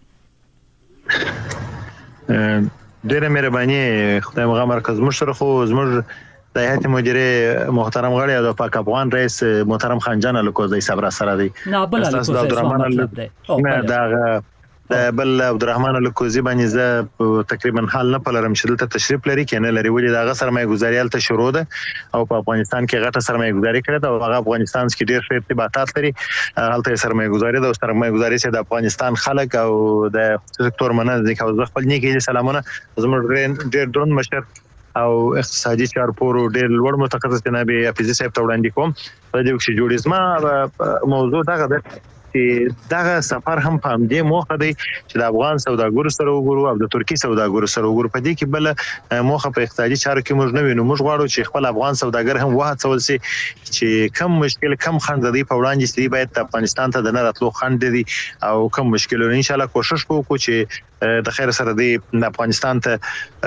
ډیره مهرباني خدای مغه مرکز مشر خو زموږ د هیئت مدیره محترم غړي او د پاک افغان رئیس محترم خانجان الکوزی صاحب را سره دی
نه بل الکوزی
نه دا بل عبدالرحمن الکوزی باندې زه تقریبا حال نه پلرم چې دلته تشریف لري کنه لري ولې دا غ سرمایه گذاري الته شروع ده او په افغانستان کې غټه سرمایه گذاري کړې ده او هغه افغانستان کې ډېر ښه ارتباطات لري الته سرمایه گذاري ده او سرمایه گذاري چې د افغانستان خلک او د سکتور منځ د کوم خپل نیکي سلامونه زموږ ډېر درون مشر او اقتصادي چارپورو ډېر لوړ متخصص جناب حفیظي صاحب ته وړاندې کوم په دې کې جوړیزما موضوع دغه ده چې دغه سفر هم په دې موخه دی چې د افغان سوداګرو سره وګورو او د ترکی سوداګرو سره وګورو په دې کې بل موخه په اقتصادي چارو کې موږ نه وینو موږ غواړو چې خپل افغان سوداګر هم وهڅول شي چې کم مشکل کم خند دی په وړاندې چې باید افغانستان ته د نه راتلو خند دی او کم مشکلونه ان شاء الله کوشش وکړو چې د خیر سره دی افغانستان ته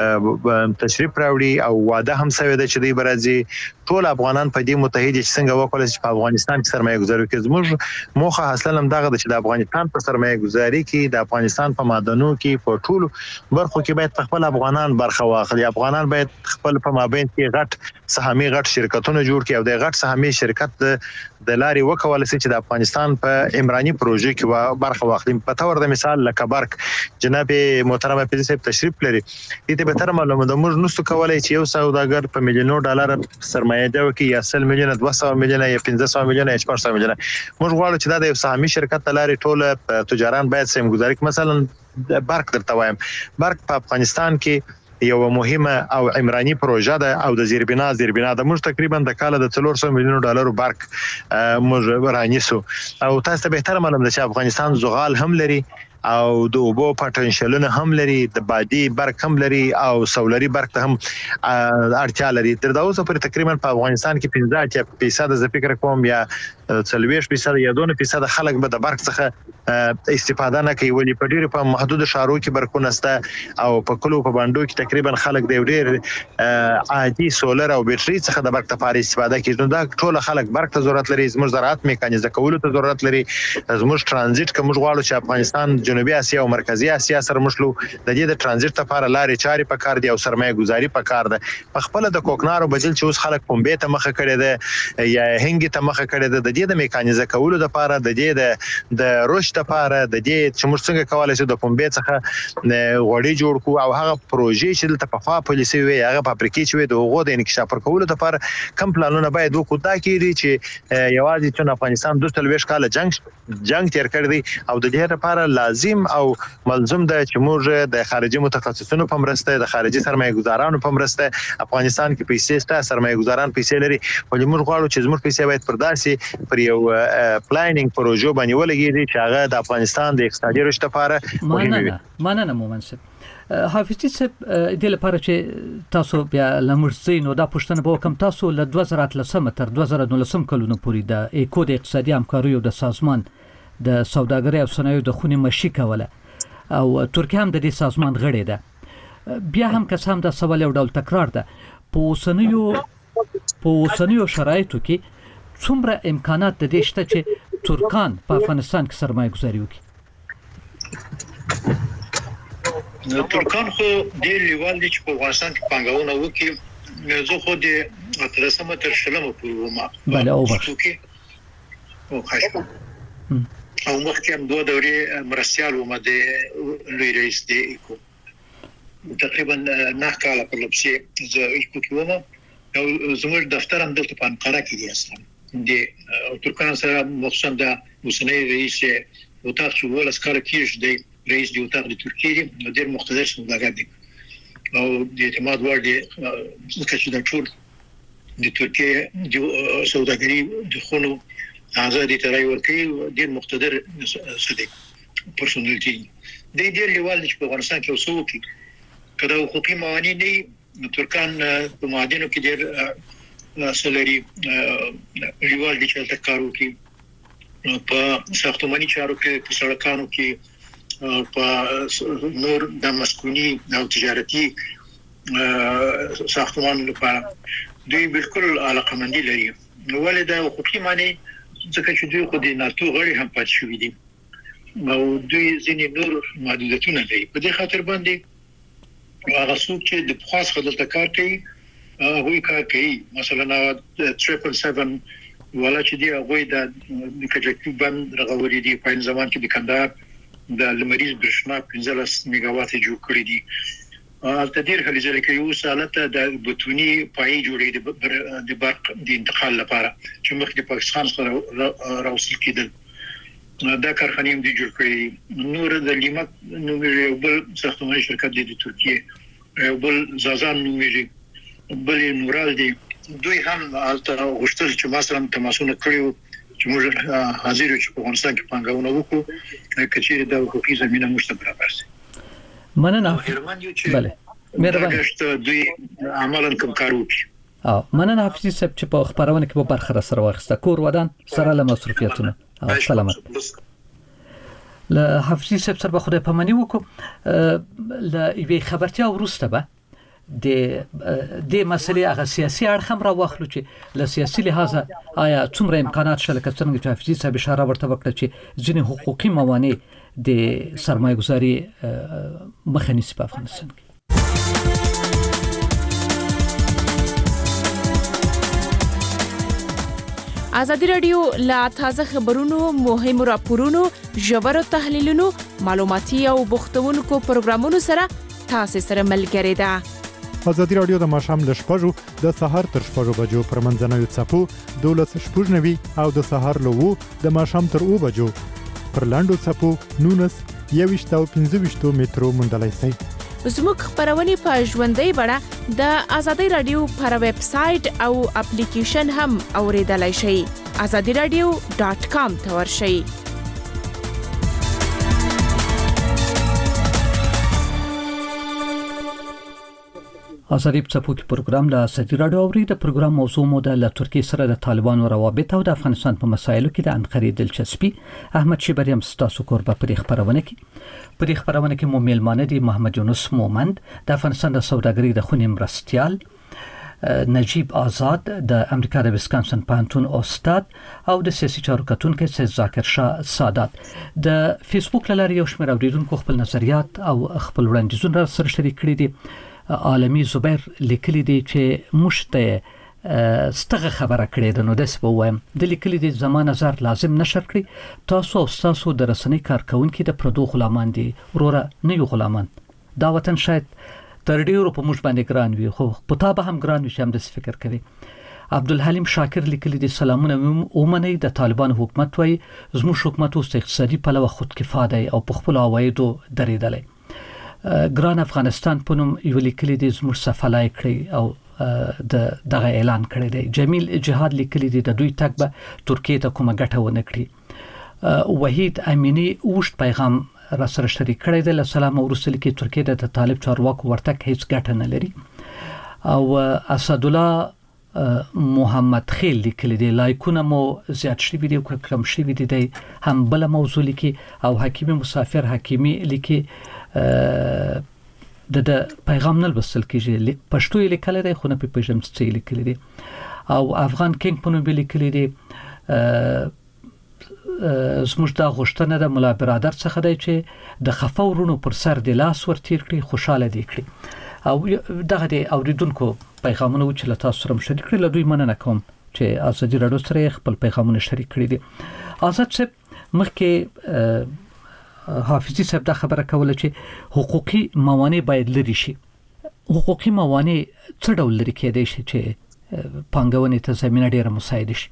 تشریف راوړي او وعده هم شوی دی چې دی برازي ټول افغانان په دې متحد چې څنګه وکړي چې په افغانستان کې سرمایه گذاري وکړي زموږ موخه اصلا هم دغه چې د افغانستان په سرمایه گذاري کې د افغانستان په معدنونو کې په ټولو برخو کې باید خپل افغانان برخه واخلي افغانان باید خپل په مابین کې غټ سهامي غټ شرکتونه جوړ کړي او د غټ سهامي شرکت د لاري وکول چې د افغانستان په عمراني پروژې کې برخه واخلي په تور د مثال لکه برک جناب محترم حفیظي صاحب تشریف لري دې ته به تر معلومه د موږ نوستو کولای چې یو سوداګر په میلیونو ډالر سرمایه دی کې یا سل میلیون دوه سوه میلیون یا پنځه سوه میلیون یا شپږ سوه میلیون موږ غواړو چې دا د یو سهامي شرکت لاري ټول تجاران باید سیم گذاري مثلا برک درته وایم برک په افغانستان کې یو مهمه او عمراني پروژه ده او د زیربنا زیربنا د موږ تقریبا د کال د څلور سوه میلیون ډالر برک موږ رانیسو او تاسو به تر معلوم ده چې افغانستان زغال هم لري او د اوبو پټنشلونه هم لري د بادي برک هم لري او سولري برک ته هم اړتیا لري تر دا اوسه پر تقریبا په افغانستان کې پنځه فیصد د فکر کوم یا څلوېښت فیصد یا دوه فیصد خلک به د برک څخه استفاده نه کوي ولې په ډیرو په محدود شارو کې برکونه سته او په کلو په باندو کې تقریبا خلک د ډیر عادي سولر او بیټري څخه د برک لپاره استفاده کوي نو دا ټول خلک برک ته ضرورت لري زموږ زراعت میکانیزه کولو ته ضرورت لري زموږ ترانزیت کوم غواړو چې افغانستان جنوبي اسیا او مرکزی اسیا سره مشلو د دې د ترانزیت لپاره لارې چارې په کار دي او سرمایه گذاري په کار ده په خپل د کوکنارو بدل چې اوس خلک پنبه ته مخه کړي ده یا هنګ ته مخه کړي ده د دې د میکانیزه کولو لپاره د دې د د رشد لپاره د دې چې موږ څنګه کولای شو د پنبه څخه غوړي جوړ کو او هغه پروژې چې د تفاهم پالیسي وي هغه فابریکې چې د هغو د انکشاف کولو لپاره کم پلانونه باید وکړو دا کېږي چې یوازې چې افغانستان دوه څلوېښت کال جنگ جنگ تیر کړی دی او د دې لپاره لازم او ملزم ده چې موږ د خارجي متخصصینو په مرسته د خارجي سرمایه گذارانو په مرسته افغانستان کې پیسې ستا سرمایه گذاران پیسې لري ولې موږ غواړو چې زموږ پیسې باید پر داسې پر یو پلانینګ پروژو باندې ولګي چې هغه د افغانستان د اقتصادي رشد لپاره مهم وي
مننه مومنصب حافظي صاحب د لپاره چې تاسو بیا لمرسین او دا پښتنه به کوم تاسو له دوه زره اتلسم تر دوه زره نولسم کلونو پورې د اکو د اقتصادي همکاریو د سازمان د سوداګرۍ او صنایعو د خونې مشي کوله او ترکیه هم د دې سازمان غړې ده بیا هم که هم دا سوال یو ډول تکرار ده په اوسنیو په اوسنیو شرایطو کې څومره امکانات د دې شته چې ترکان په افغانستان کې سرمایه گذاري وکړي
ترکان خو ډېر لیوال دي چې په افغانستان کې پانګونه وکړي زه خو د اتلسم تر شلمه پورې وم
بله او بخش
او خاشم او مخکې هم دوه دورې مرستیال وم د لوی رئیس د ایکو تقریبا نه کاله په لپسې زه ایکو کې وم او زموږ دفتر هم دلته په انقره کې دی اصلا د ترکان سره مخصوصا د اوسنی رئیس اتاق چې ولس کار کېږي د رئیس د اتاق د ترکیه دی ډېر مقتدر سوداګر دی او د اعتماد وړ دی ځکه چې د ټول د ترکیه د سوداګري د خونو آزادي ترای ورکي ډېر مقتدر صدیق پرسونالټي د دې لیوال چې په افغانستان کې اوسو کې کله حقوقي موانع نه ترکان په معادنو کې ډېر سلري لیوال د چلته کارو کې په ساختماني چارو کې په سړکانو کې په نور د مسکوني او تجارتي ساختمان لپاره دوی بالکل علاقمندي لري نو ولدا حقوقي معنی ځکه چې دوی خو د ناتو غړي هم پات شوي دي او دوی ځینې نور محدودیتونه لري په دې خاطر باندې هغه څوک چې د خاص خدمت کار کوي هغه کار کوي مثلا سبعه سبعه ولا چې دی هغه د کجکي بند رغوري دی په ځمان کې د کندهار د لمریز برښنا پنځلس میگاوات جوړ کړی دي التدیر هلي کې یو سالته د بتونی پای جوړې د برق د انتقال لپاره چې مخکې د پاکستان سره راوصل کېدل دا کارخانه هم دي جوړ کړی نور د لیمت نو یو بل ساختماني شرکت دی د ترکیه یو بل زازان نومېږي بل نورال دی دوی هم الته غوښتل چې مثلا تماسونه کړیو چې موږ حاضر یو چې په افغانستان کې پانګونه وکړو کچېره د حقوقي زمينه موږ برابر شي
مننه بله
مهرباني دوی عملاً کوم کار وکړي
او مننه حافظي صاحب چې په خبرونه کې به برخه سره واخسته کور ودان سره له مصرفیاتونه او سلامت له حافظي صاحب سره به خدای پامني وکړو له یوې خبرتیا ورسته به د د مسلې هغه سیاسي اړخ هم راوخلو چې له سیاسي لحاظ آیا څومره امکانات شته لکه څنګه چې حافظي صاحب اشاره ورته وکړه چې ځینې حقوقي موانع د سرمایه گذاري مخه نیسي په افغانستان کې
ازادي رادیو لا تازه خبرونو مهم راپورونو ژور تحلیلونو معلوماتي او بوختونکو پروګرامونو سره تاسو سره ملګری ده
ازادي رادیو د ماښام ل شپږو د سهار تر شپږو بجو پر منځنوي څپو دولس شپږنوي او د سهار له وو د ماښام تر اوو بجو پر لاندو څپو نونس یويشت او پنځه ویشت مترو مونډلای شي
زموږ خبرونه په ژوندۍ بڼه د ازادي رادیو پر ویب سټ او اپلیکیشن هم اوریدلای شئ azadi radio dot com ته ورشئ
ازادي په کې پروګرام د ازادي رادیو اوري د پروګرام موضوع مو د ترکیه سره د طالبانو روابط او د افغانستان په مسایلو کې د انقرې دلچسپي احمد شبریم ستاسو کوربه په خبرونه کې په خبرونه کې مو میلمانه دي محمد یونس مومند د افغانستان د سوداګرۍ د خونې مرستيال نجیب آزاد د امریکا د ویسکانسن پانتون استاد او د سیاسي چارو کتونکو سید ذاکر شاه سادات د فیسبوک لاري یو شمېر اوریدونکو خپل نظریات او خپل وړاندیزونه سره شریک کړي دي عالمی زبیر لیکلی دی چې مشته ستغه خبره کړې ده نو داس په وایم د لیکلی دی زمانه نظر لازم نشر کړی تاسو او تاسو د رسنۍ کارکونکو د پردو غلامان دي وروره نه یو غلامان دا وطن شاید تر ډیرو په موږ باندې ګران وي خو په تا به هم ګران وي چې هم د فکر کوي عبدالحلیم شاکر لیکلی دی سلامونه اومنه د طالبان حکومت وای زموږ حکومت اوس اقتصادي پلوه خود کفایه دی او په خپل عوایدو درېدلی ګران افغانستان په نوم یو لیکلی دی زموږ صفالای کړی او د دغه اعلان کړی دی جمیل جهاد لیکلی دی د دوی تک به ترکیه ته کومه ګټه ونه کړی وحید امینی اوشت پیغام را سره شریک کړی دی له سلام ورسول کې ترکیه د طالب چارواکو ورتک هیڅ ګټه نه لري او اسد الله محمد خیل لیکلی دی لایکونه مو زیات شي ویډیو کم شي ویډیو دی هم بل موضوع لیکي او حکیمی مسافر حکیمی لیکي د د پیغام نه وصل کیږي پښتو یې لیکل دی خو نه په پېژم څه لیکل دي او افغان کینګ په نوم لیکل دي زموږ د غوښتنه د مولا برادر څخه دی چې د خفورونو پر سر د لاس ورتیر کړي خوشاله دي کړي او دغه د اوریدونکو پیغامونه چې له تاسو سره شریک کړي له دوی مننه کوم چې ازادي رادیو سره خپل پیغامونه شریک کړي دي آزاد صاحب مخکې حافظي صاحب دا خبره کوله چې حقوقي موانع باید لري شي حقوقي موانع څه ډول لري کېدای شي چې پانګونې ته زمينه ډیره مساعد شي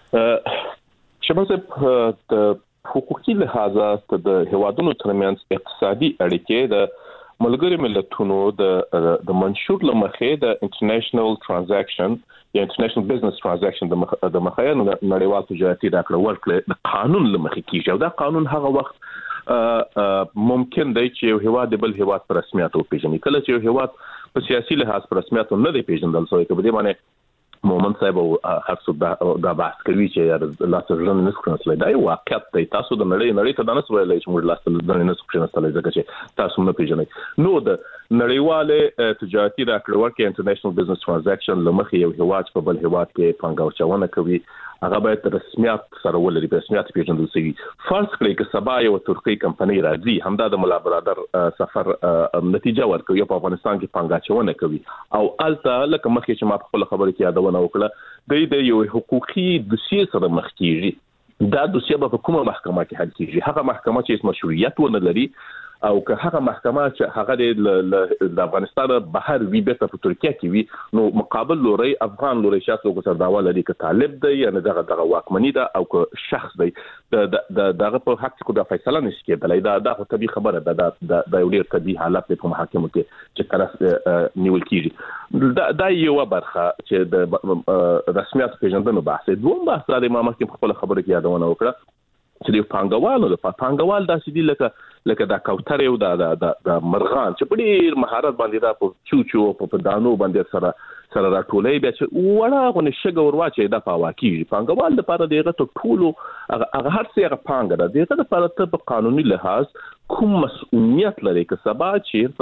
شباب د حقوقي لحاظ د هوادونو ترمنځ اقتصادي اړیکې د ملګری ملتونو د د منشور لمخې د انټرنیشنل ترانزیکشن یا انټرنیشنل بزنس ترانزیکشن د مخې نړیوال تجارتي راکړه ورکړه د قانون لمخې کیږي او دا قانون هغه وخت ممکن دی چې یو هیواد بل هیواد پر رسمیت او پیژني کله چې یو هیواد په سیاسي لحاظ پر رسمیت نه دی پیژندل شوی کبه دی معنی مومن صاحب او هر څو دا بحث کوي چې لاس ژوند نه سکرنسل دی واقعیت دی تاسو د نړۍ نړۍ ته دانس ویلای چې موږ لاس ژوند نه سکرنسل ځکه چې تاسو نه پیژنئ نو د نړیواله تجارتي راکړه ورکړه انټرنیشنل بزنس ترانزیکشن لمخې یو هیواد په بل هیواد کې پانګونه کوي هغه باید رسمیت سره ولري په رسمیت پیژندل شي. فرض کړئ چې سبا یو ترکی کمپنۍ راځي همدا د مولا برادر سفر نتیجه ورکوي په افغانستان کې پانګونه کوي او الته لکه مخکې چې ما په خپل خبره کې یادونه وکړه د یو حقوقي دوسیه سره مخ کیږي. دا دوسیه په کومه محکمه کې حل کیږي؟ هغه محکمه چې مشروعیت ونه لري او که هغه محکمه چې هغه د افغانستان بهر وی بیرته په ترکیه کې وي نو مقابل لوري افغان لوري شاسو کو سر داوا لري که طالب دی یا نه دغه دغه واکمنی ده او که شخص دی د دغه په حق کې د فیصله نشي کېدلای. دا د طبي خبره ده د یو ډیر طبي حالت په محاکمه کې چې کله نیول کیږي. دا د یو برخه چې د رسمیت پیژندنه بحث دوم بحث د ما مخکې خپل خبره کې یادونه وکړه چې د پانګوالو د پانګوال داسې دي لکه لکه دا کوتر یو د د مرغان چې په ډیر مهارت باندې دا په چوچو په دانو باندې سره سره راټولې بیا چې وړه غو نشګ ورواچي دا په واقعي پانګوال د لپاره دغه ټولو هغه هر څه هغه پانګه ده دغه لپاره ته په قانوني لحاظ کوم مسؤلیت لري که سبا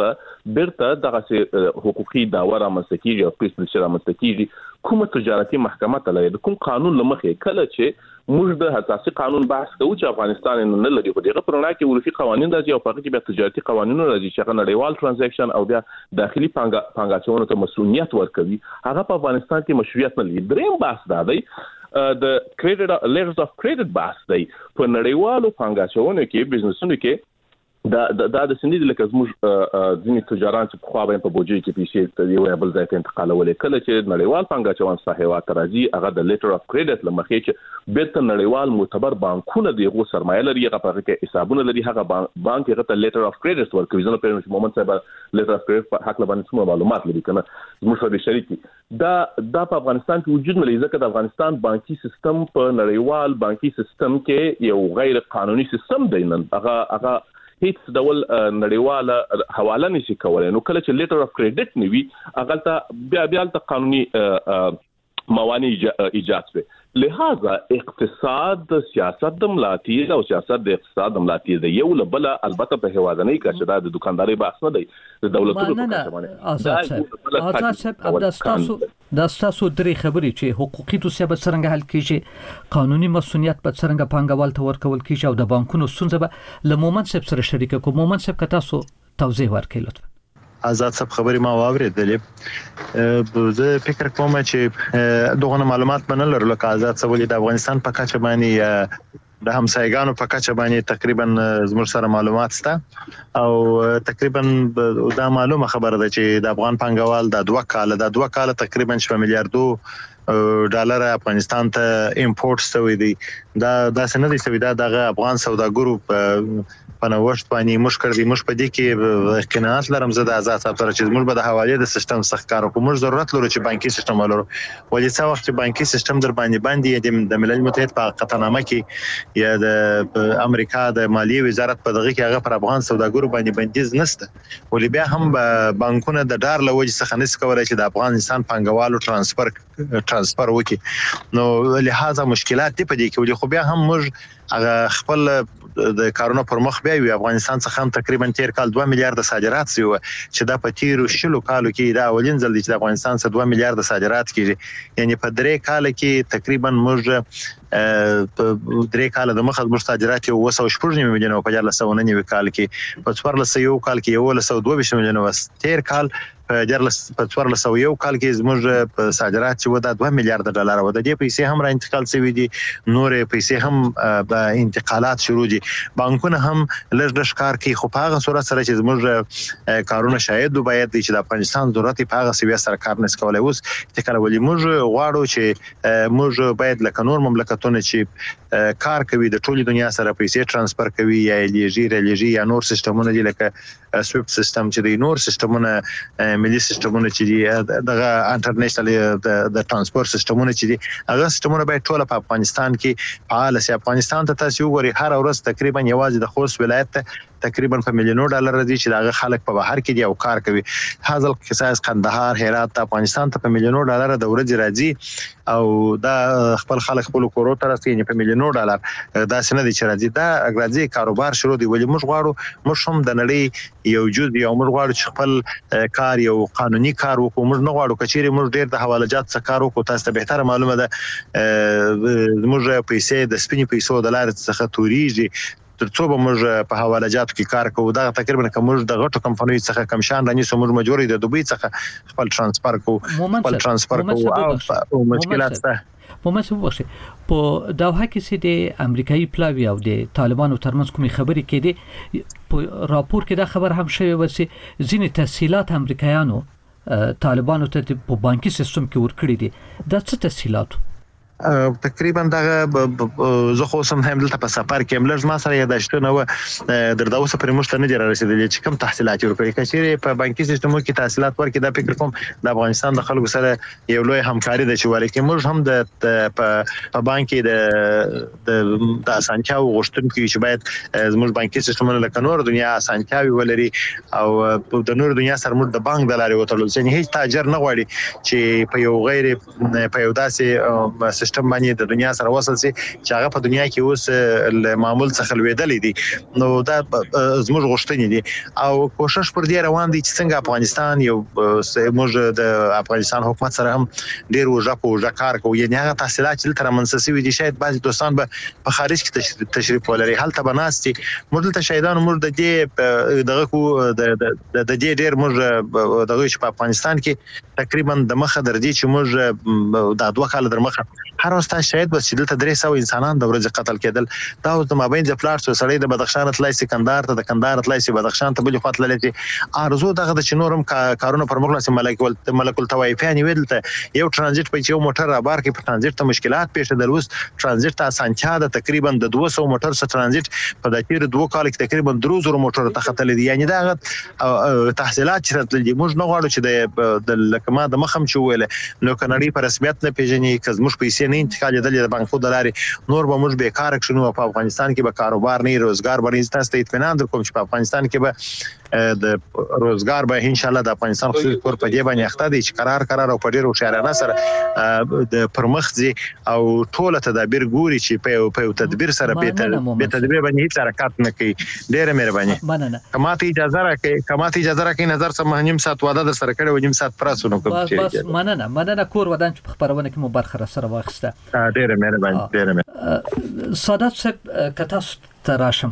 چې بیرته دغه حقوقي داوا رامنځته کیږي او پریس رامنځته کیږي کومه تجارتي محکمه ته لري کوم قانون لمخې کله چې موږ د اساسي قانون بحث کوو چې افغانستان نه لري خو دغه پرونه کې ورفي قوانين راځي او په کې بیا تجارتي قوانين راځي چې هغه نړیوال ترانزیکشن او بیا داخلي پانګه پانګاچونو ته مسؤلیت ورکوي هغه په افغانستان کې مشروعیت نه لري. دریم بحث دا دی د کریډټ لیټرز اف کریډټ بحث دی په نړیوالو پانګاچونو کې بزنسونو کې دا دا د سندې لکه زموږ ځینې تجاران چې په خوا باندې په بوجي کې پیسې یو بل ځای ته انتقالول کله چې نړیوال پانګاچوان صاحبات راځي هغه د لیټر اف کریډټ لمخې چې بیرته نړیوال معتبر بانکونه دغه سرمایه لري هغه په کې حسابونه لري هغه بانک هغه ته لیټر اف کریډټ ورکوي ځنه په مومنت صاحب لیټر اف کریډټ په حق باندې څومره معلومات لري کنه زموږ سره شریکي دا دا په افغانستان کې وجود نه لري ځکه د افغانستان بانکي سیستم په نړیوال بانکي سیستم کې یو غیر قانوني سیستم دی نن هغه هغه هیڅ ډول نړیواله حواله نشي کولای نو کله چې لیټر اف کریډټ نیوي هغه ته بیا بیا د قانوني موانع ایجاد شي. لہذا اقتصاد د سیاست د ملاتي او سیاست د اقتصاد د ملاتي دی یو لبل البته په هوادنۍ کې چې د دکانداري بحث نه دی د دولتونو په څیر
آزاد صاحب آزاد صاحب د تاسو د تاسو درې خبرې چې حقوقي توسعه به څنګه حل کیږي قانوني مسؤلیت به څنګه پانګوال ته ورکول کیږي او د بانکونو ستونزه به له مومن صاحب سره شریک کوم مومن صاحب که تاسو توضیح ورکړئ لطفا.
آزاد صاحب خبرې ما واورېدلې زه فکر کوم چې دغه معلومات منل لرل که آزاد صاحب د افغانستان په کچه باندې د همسایګانو په کچه باندې تقریبا زموږ سره معلومات شته او تقریبا دا معلومه خبره ده چې د افغان پانګوال د دوه کال د دوه کال تقریبا شپږ میلیارډ ډالر افغانستان ته امپورټ شوی دی دا د سند دی سوي دا د افغان سوداګرو په نوښت باندې مشکل دی مش په دې کې قناعت لرم زه د آزاد صاحب سره چې موږ به د حواله د سیستم څخه کار کوو موږ ضرورت لرو چې بانکي سیستم ولرو ولې څو وخت چې بانکي سیستم در باندې باندې د ملل متحد په قطعنامه کې یا د امریکا د مالیه وزارت په دغه کې هغه پر افغان سوداګرو باندې بندیز نشته ولې بیا هم بانکونه د ډار لوجه څخه نس کولای چې د افغان انسان پنګوالو ترانسفر ترانسفر وکړي نو لہذا مشکلات دي په دې کې ولې خو بیا هم موږ هغه خپل د کارونو پر مخ بیا وي افغانستان څخه هم تقریبا تیر کال دوه میلیارډ صادرات سي چې دا په تیر شلو کالو کې دا اولین ځل چې افغانستان څخه دوه میلیارډ صادرات کیږي یعنی په درې کال کې تقریبا موږ په درې کال د مخه موږ صادرات یو وسو شپږ میلیونه په جلا سونه نیو کال کې په څوار له یو کال کې یو له سو دوه میلیونه وس تیر کال په جرل په څوار له یو کال کې زموږ په صادرات چې ودا دوه میلیارډ ډالر و د دې پیسې هم را انتقال شوی دي نورې پیسې هم په انتقالات شروع دي بانکونه هم لږ لږ کار کوي خو په هغه صورت سره چې زموږ کارونه شاید باید چې د افغانستان ضرورت په هغه سوي سره کار نس کولای اوس چې کله ولې موږ غواړو چې موږ باید لکه نور مملکتونه چې کار کوي د ټولي دنیا سره پیسې ترانسفر کوي یا لیږي رلیږي یا نور سیستمونه دي لکه سویفت سیستم چې د نور سیستمونه ملي سیستمونه چې دي دغه انټرنیشنل د ترانسپورت سیستمونه چې دي هغه سیستمونه باید ټول په افغانستان کې فعال شي افغانستان ته تاسو وګورئ هر ورځ تقریبا یوازې د خوست ولایت تقریبا په میلیونو ډالر دي چې دغه خلک په بهر کې دي او کار کوي. حاصل قصاص قندهار هرات افغانستان ته په میلیونو ډالر د ورځې راځي او دا خپل خلک خپل کورو ته راځي په میلیونو ډالر دا سند چې راځي دا راځي کاروبار شروع دی ولې موږ غواړو موږ هم د نړۍ یو جز یو موږ غواړو چې خپل کار یو قانوني کار وکړو. موږ نه غواړو کچېری موږ ډېر د حوالجات څخه کار وکړو. تاسو ته به معلومه ده موږ پیسې د سپینې پیسو د لارې څخه توريږي ترڅو به موږ په حوالجاتو کې کار کوو. دا تقریبا کوم د غټو کمپنیو څخه کم شان راني سو موږ مجوري د دوبۍ څخه خپل ترانسفر کوو خپل ترانسفر کوو او مشکلات شته.
مومنس وبخښه په دوحه کې سي د امریکایي پلاوی او د طالبانو ترمنځ کومې خبرې کې دي په راپور کې دا خبر هم شوی و چې ځینې تسهیلات امریکایانو طالبانو ته په بانکي سیستم کې ورکړي دي. دا څه تسهیلات
تقریبا دغه زه خو سم هم دلته په سفر کې ملز ما سره یاداشتونه و دردا اوس پر مشته نه رسیدلې چې کوم تحصیلات ورکړي کچېره په بانکي سیستمو کې تحصیلات ورکړي دا فکر کوم د افغانستان د خلکو سره یو لوی همکاري د چوالي کې موږ هم د په بانکي د د اسانتیا غوښتونکو چې باید زموږ بانکي سیستمونه لکه نور دنیا اسانتیاوي ولري او د نور دنیا سره موږ د بانک د لارې وترل چې هیڅ تاجر نه غواړي چې په یو غیر په یو داسې سیستم باندې د دنیا سره وصل سي چې هغه په دنیا کې اوس معمول څخه لویدلې دي. نو دا زموږ غوښتنې دي او کوشش پر دې روان دي چې څنګه افغانستان یو موږ د افغانستان حکومت سره هم ډیر وژه په وژه کار کوو. یعنی هغه تحصیلات چې تر منسسي وي دي شاید بعضي دوستان به په خارج کې تشریف ولري هلته بناستي موږ ته شهیدانو موږ د دې دغه کو د د دې ډیر موږ دغه په افغانستان کې تقریبا د مخه درځي چې موږ د دوه کال در مخه هر وستا شاید بس دلته درې سو انسانان د ورځې قتل کېدل. دا اوس د مابین د پلاټ سو سړی د بدخشان تلای سکندر ته د کندهار تلای سي بدخشان ته بل خو تللی دي ارزو دغه د چنورم کارونه پر مخ لاس ملک ول ملک التوایفانی ودلته یو ترانزیت په یو موټر را بار کې په ترانزیت ته مشکلات پیښ د روس ترانزیت ته اسانتیا د تقریبا د دوه سوه موټر سره ترانزیت په دغه دوه کال کې تقریبا درې زره موټر ته خطل دي. یعنی دا تحصیلات چې تل دي موږ نه غواړو چې د لکما د مخم چې ویل نو کنړی په رسمیت نه پیژني کز موږ پیسې نه انتقال د بانکو د لارې نور به موږ بیکار کښنو په افغانستان کې به کاروبار نه روزګار باندې تاسو ته اطمینان درکوم چې په افغانستان کې به د روزګار به ان شاء الله د افغانستان خصوصي کور په دې باندې اخته دي چې قرار قرار او په ډیرو شهرانه سره د پرمختزي او ټوله تدابیر ګوري چې په په تدبیر سره به تدبیر باندې هیڅ حرکت نه کوي. ډیره مهرباني
مننه.
کماته اجازه راکړئ کماته اجازه راکړئ نظر سم نیم ساعت واده در سره کړو نیم ساعت پراسونو کوم
چې بس مننه مننه کور ودان چې په خبرونه کې مو برخه سره واخسته.
ډیره مهرباني ډیره مهرباني.
سادات صاحب کتاس تراشم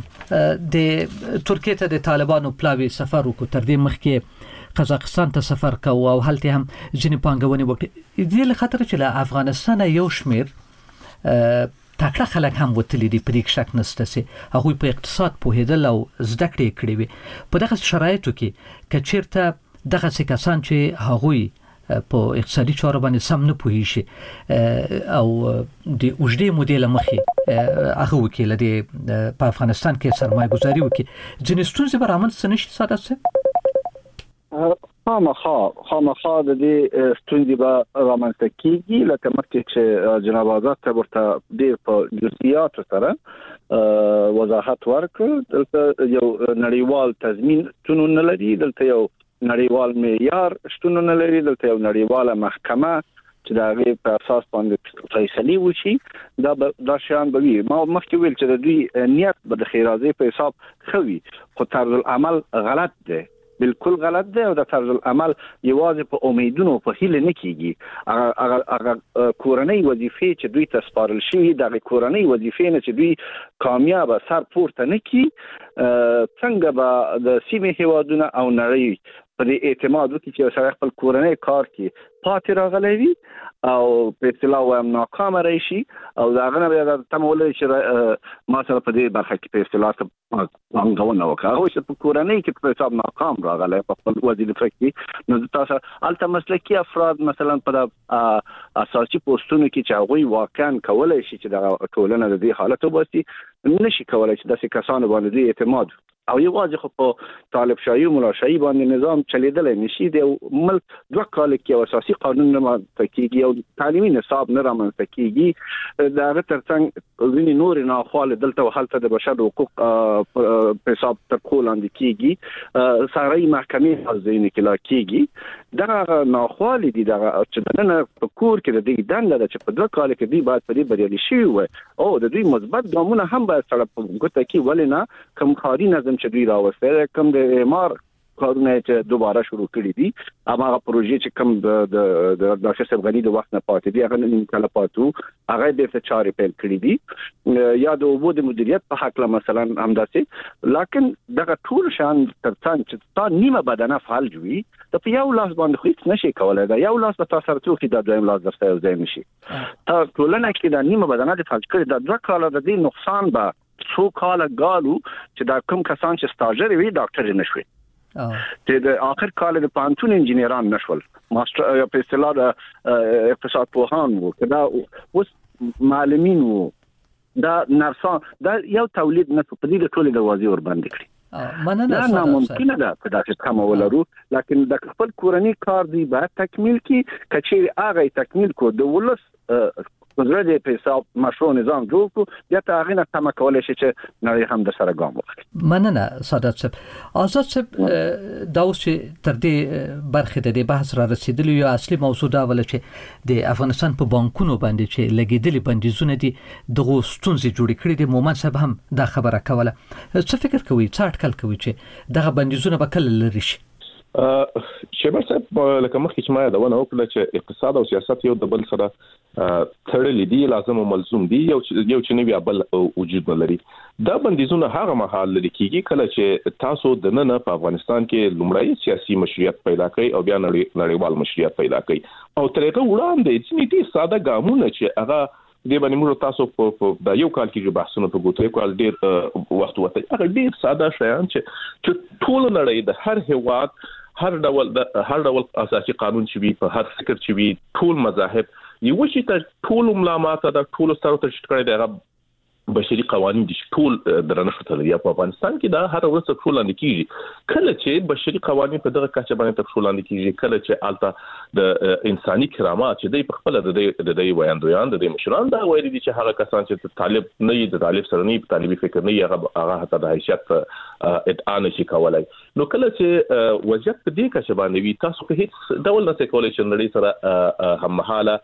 د ترکیه ته د طالبانو پلاوی سفر وکړ تر دې مخکې قزاقستان ته سفر کوو او هلته هم ځینې پانګونې وکړي دې له خاطر چې له افغانستان یو شمیر تکړه خلک هم وتلي دي پرې شک نشته چې هغه په اقتصاد پوهېدل او زده کړې کړې وي په دغه شرایطو کې کچیرته دغه کسان چې هغوی په اقتصادي چارو باندې سم نه پوهیږي او د اوږدې مودې لمخې هغه وکیل دی په افغانستان کې سرمایه گذاري وکړي ځینې ستونزې به رامنځته نشي ساده صاحب.
خامخا خامخا د دې ستونزې به رامنځته کیږي لکه مخکې چې جناب آزاد ته ورته ډېر په جزئیات سره وضاحت ورکړ. دلته یو نړیوال تضمین شتون نه لري دلته یو نړیوال معیار شتون نه لري دلته یو نړیواله محکمه چې دا غي په اساس باندې فیصله وشي دا دا شان به وي. ما مخکې ویل چې د دوی نیت به د خیرازي په حساب خوي خو طرز العمل غلط دی بالکل غلط دی او د طرز العمل یوازې په امیدونو په هیله نه کیږي. هغه هغه کورنۍ وظیفې چې دوی ته سپارل شوی د کورنۍ وظیفې نه چې دوی کامیاب سر پورته نه کی څنګه به د سیمې هیوادونو او نړۍ په دې اعتماد وکړي چې سره خپل کورنۍ کار کې پاتې راغلی وي او په اصطلاح وایم ناکام راشي او دا غنه بیا د تمول چې ما سره په دې برخه کې په اصطلاح څنګه وکړه او چې په کورنۍ کې په حساب ناکام راغلی په خپل وظیفه کې نو تاسو الته مسلکي افراد مثلا په اساسي پوسټونو کې چې هغه واقعا کولای شي چې د ټولنه د دې حالت وباسي نشي کولای چې د کسانو باندې اعتماد او یوازې خو په طالب شاهي مولا شاهي باندې نظام چلیدل نشي دی ملک دوه کال کې اساسي قانون نه تکیږي او تعلیمي نصاب نه رامنځته کیږي دا غیر ترڅنګ ځینې نور نه خپل دلته حالت د بشر حقوق په حساب تر کولاند کیږي ساري محکمې حاضرین کې لا کیږي دا ناخوالي دي دا چې نه په کور کې د دې دنده چې په دوه کال کې دی باید په دې بریالي شي وي او د دوی مثبت ګامونه هم باید سره په ګوته کې ولنه کوم خاري نظم چې دوی راوستل کوم د امار کارونه چې دوباره شروع کړي دي هغه پروژې چې کوم د د د شخص غني د وخت نه پاتې دي هغه نه کله پاتو هغه د فچاري پیل کړي دي یا د وبو د مدیریت په حق له مثلا همداسې لکه دغه ټول شان ترڅنګ چې تا نیمه بدنه فعال جوړي ته په یو لاس باندې هیڅ نشي کولای دا یو لاس په تاسو سره چې دا دویم لاس درته یو ځای نشي تا ټولنه کې دا نیمه بدنه د فعال کړي دا دوه کاله د دې نقصان به څو کاله غالو چې دا کوم کسان چې سټاژر وي ډاکټر نشوي چې د اخر کال د پانتون انجینران نشول ماستر په اصطلاح د اقتصاد پوهان وو کدا اوس معلمین وو دا نرسان دا یو تولید نه په دې ټولې دروازې ور باندې کړی مننه نه ممکنه ده په داسې کم ولرو لکه د خپل کورنی کار دی به تکمیل کی کچې هغه تکمیل کو د ولس وزرد په حساب مشروع نظام جوړ کو یا ته هغه نه تم کولای شي چې نړۍ هم د سره ګام واخلي
مننه سادات صاحب آزاد صاحب دا اوس چې تر دې برخه د بحث را رسیدلی یو اصلي موضوع دا ول چې د افغانستان په بانکونو باندې چې لګیدلي بندیزونه دي دغه ستونزې جوړې کړې دي مومن صاحب هم دا خبره کوله څه فکر کوي څه اټکل کوي چې دغه بندیزونه به کله لري شي
شیبر صاحب لکه مخکې چې ما یادونه وکړه چې اقتصاد او سیاست یو د بل سره تړلي دي لازم او ملزوم دي یو یو چې نوی بل وجود لري دا بندیزونه هغه مهال لري کیږي کله چې تاسو د نن په افغانستان کې لومړی سیاسي مشروعیت پیدا کړئ او بیا نړیوال مشروعیت پیدا کړئ او ترغه وړاندې چې دې ساده ګامونه چې هغه د باندې موږ تاسو په د یو کال کې بحثونه په ګوتو کول ډیر وخت وته هغه ډیر ساده شیان چې ټول نړۍ د هر هیواد هر ډول د هر ډول اساسي قانون چې وي په هر فکر چې وي ټول مذاهب یو چې ته ټول ملامات د ټول ستاسو ته شکړې دغه بشري قوانين د ټول درنښت لري په افغانستان کې دا هر ورځ ټول لاندې کیږي کله چې بشري قوانين په دغه کچه باندې ټول لاندې کیږي کله چې الته د انساني کرامات چې د خپل د د د ویاندویان د مشران دا وایي دي چې هغه کسان چې طالب نه دي د طالب سره نه طالبي فکر نه هغه هغه حتی د حیثیت ادعا نشي کولای نو کله چې وضعیت په دې کچه باندې وي تاسو په هیڅ ډول نه کولای شئ نړۍ سره هم محاله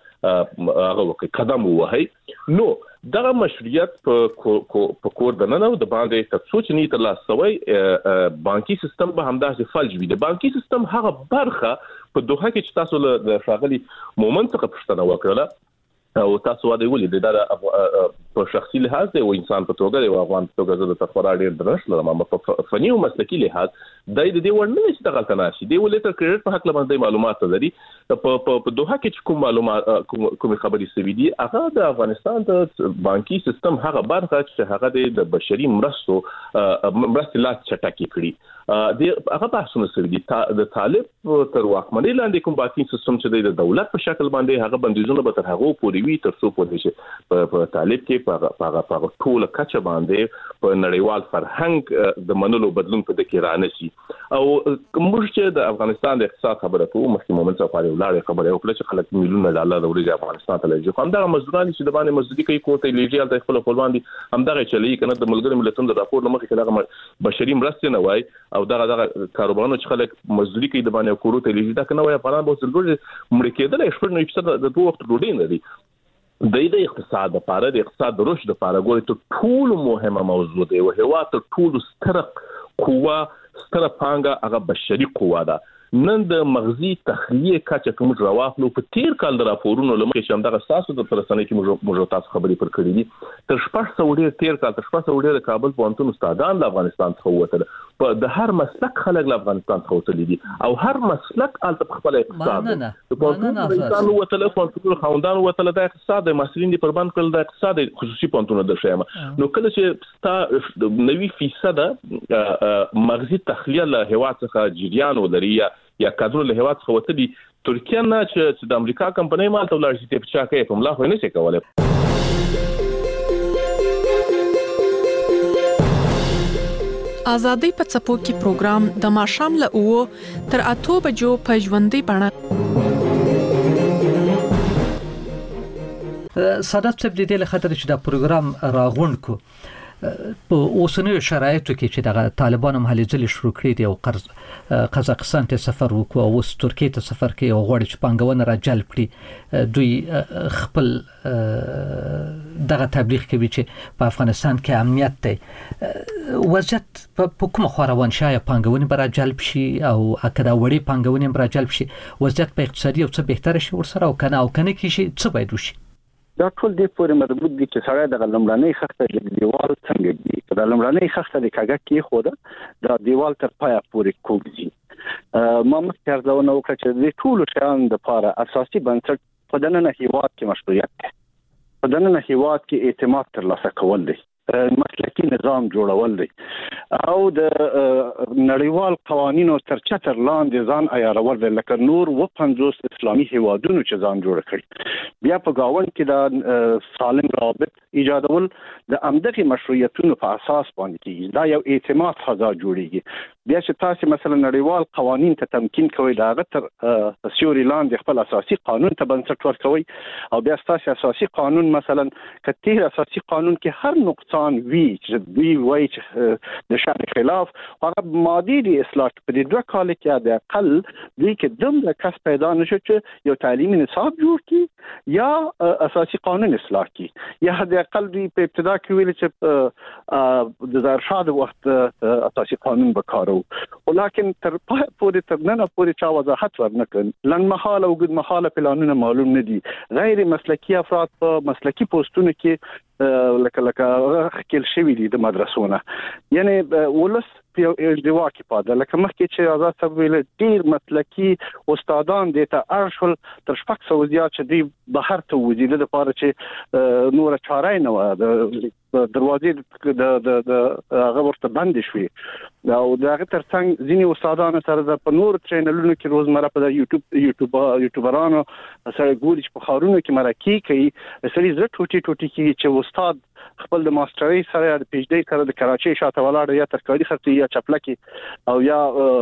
هغه قدم ووهي نو دغه مشروعیت په کور د نن او د باندې تاسو چې نه ترلاسوي بانکي سیستم به همداسې فلج وي د بانکي سیستم هغه برخه په دوحه کې چې تاسو له شاغلي مومنت څخه پښتنه وکړه او تاسو واده ولې د په شخصي لحاظ او انسان په توګه او افغان په توګه د تخورا ډیر درش لرم په فني او مسلکي لحاظ د دې ورنه چې دغه تناسي دی ولې تر کریډټ په حق لمنځي معلومات لري په په دوحه کې کوم معلومات کوم خبري سوي دي هغه د افغانستان د بانکي سیستم هغه برخه چې هغه د بشري مرستو مرستې لا چټکې کړي د هغه بحثونه سوي دي د طالب تر واکمنۍ لاندې کوم بانکي سیستم چې د دولت په شکل باندې هغه بندیزونه به تر هغه پورې وي تر څو پورې شي په طالب کې په په ټول کچه باندې په نړیوال فرهنګ د منلو بدلون په دکې رانشي او موږ چې د افغانستان د اقتصاد خبره کوو مخکې مومن صفاري ولاړې خبره وکړه چې خلک میلیونه ډالر ورې افغانستان ته لږه کوم دا مزدوران چې د باندې مزدوري کوي کوته لږه د خپل خپلوان دي همدغه چلی کنه د ملګری ملتونو د راپور مخکې کله بشري مرستې نه وای او دغه دغه کاروبارونو چې خلک مزدوري کوي د باندې کورو ته لږه دا کنه وای افغانان به څلور مړ کېدل شپږ نه فیصد د دوه وخت ډوډۍ نه دي د دې اقتصاد لپاره د اقتصاد رشد لپاره ګوري ته ټول مهمه موضوع دی او هوا ته ټول ستر قوه ستر پانګه هغه بشري قوه ده نن د مغزي تخلیه کچه کوم راوخلو په تیر کال د راپورونو لمخې چې همدغه تاسو د ترسنې کې موږ موږ تاسو خبرې پر کړې دي تر شپږ سوه ډیر تیر کال تر شپږ سوه ډیر د کابل پوهنتون استادان د افغانستان څخه ووتل په د هر مسلک خلک له افغانستان څخه وتل دي او هر مسلک الته خپل اقتصاد د پوهنتون وتل پوهنتون خوندان وتل د اقتصاد د مسلین دی پربند کړل د اقتصاد خصوصي پوهنتون د شیمه نو کله چې ستا نوي فیصد مغزي تخلیه له هوا څخه جریان ولري یا کادر له هوا څخه وتلي ترکیه نه چې د امریکا کمپنۍ مال ته ولر شي ته چا کوي په ملا خو نه شي کولای
ازادي په څپو کې پروګرام د ماښام له اوو تر اتو بجو په ژوندۍ بڼه
سادات صاحب د دې له خاطر چې دا پروګرام راغونډ کو په اوسنیو شرایطو کې چې د طالبانو محلي ځل شروع کړی دی او قرض قزاقستان ته سفر وکړو او اوس ترکیه ته سفر کوي او غواړي چې پانګونه را جلب کړي دوی خپل دغه تبلیغ کوي چې په افغانستان کې امنیت دی وضعیت په کومه خوا روان شي پانګونه برا جلب شي او اکدا وړي پانګونه برا جلب شي وضعیت په اقتصادي او څه بهتر شي ورسره او کنه او کنه کې شي څه باید وشي
دا ټول دې پورې مربوط دي چې سړی د لمړنۍ خښته د دیوال څنګه دی د لمړنۍ خښته د کاګه کې خو دا دیوال تر پایه پورې کوږي ما مخکې ارزونه وکړه چې د ټول شیانو لپاره اساسي بنسټ په دننه هیواد کې مشروعیت دی په دننه هیواد کې اعتماد ترلاسه کول دی مسلکی نظام جوړول دي او د نړیوال قوانینو تر چتر لاندې ځان عیارول دي لکه نور و پنځوس اسلامي هیوادونو چې ځان جوړ کړي بیا په گاوند کې د سالم رابط ایجادول د امدغه مشروعیتونو په اساس باندې کیږي دا یو اعتماد فضا جوړیږي بیا چې تاسو مثلا نړیوال قوانین ته تمکین کوي دا غتر سیوري لاندې خپل اساسي قانون ته بنسټ ورکوي او بیا تاسو اساسي قانون مثلا کتیر اساسي قانون کې هر نقصان وی چې دوی وایي چې د شرع خلاف هغه مادي دي اصلاح په دې دوه کال کې د اقل دوی کې دومره کس پیدا نشو چې یو تعلیمي نصاب جوړ کړي یا اساسي قانون اصلاح کړي یا د اقل دوی په ابتدا کې ویل چې د ارشاد وخت اساسي قانون وکړو ولکن تر پورې تر نن پورې چا وضاحت ورنکړ لن محاله او ګد محاله پلانونه معلوم نه دي غیر مسلکی افراد په مسلکی پوسټونو کې لکه لکه خپل شوی دي د مدرسونه یعنی ولس په ارتوا کې پاده لکه مخکې چې آزاد صاحب ویل ډیر مسلکی استادان د ته ارشل تر شپږ سوه زیات چې دی بهر ته وځي د لپاره چې نور چاره نه و د دروازې د د د هغه ورته بند شوي او دغه ترڅنګ ځینی استادانو سره د پنور چینلونو کې روزمره په یوټیوب یوټیوب یوټیوبرانو سره ګوري چې په خارونو کې مرکه کوي سړي زړه ټوټي ټوټي کې چې استاد خپل د ماسترۍ سره د پی ایچ ډي سره د کراچۍ شاته ولاړ یا ترکاري خرڅي یا چپلکی او یا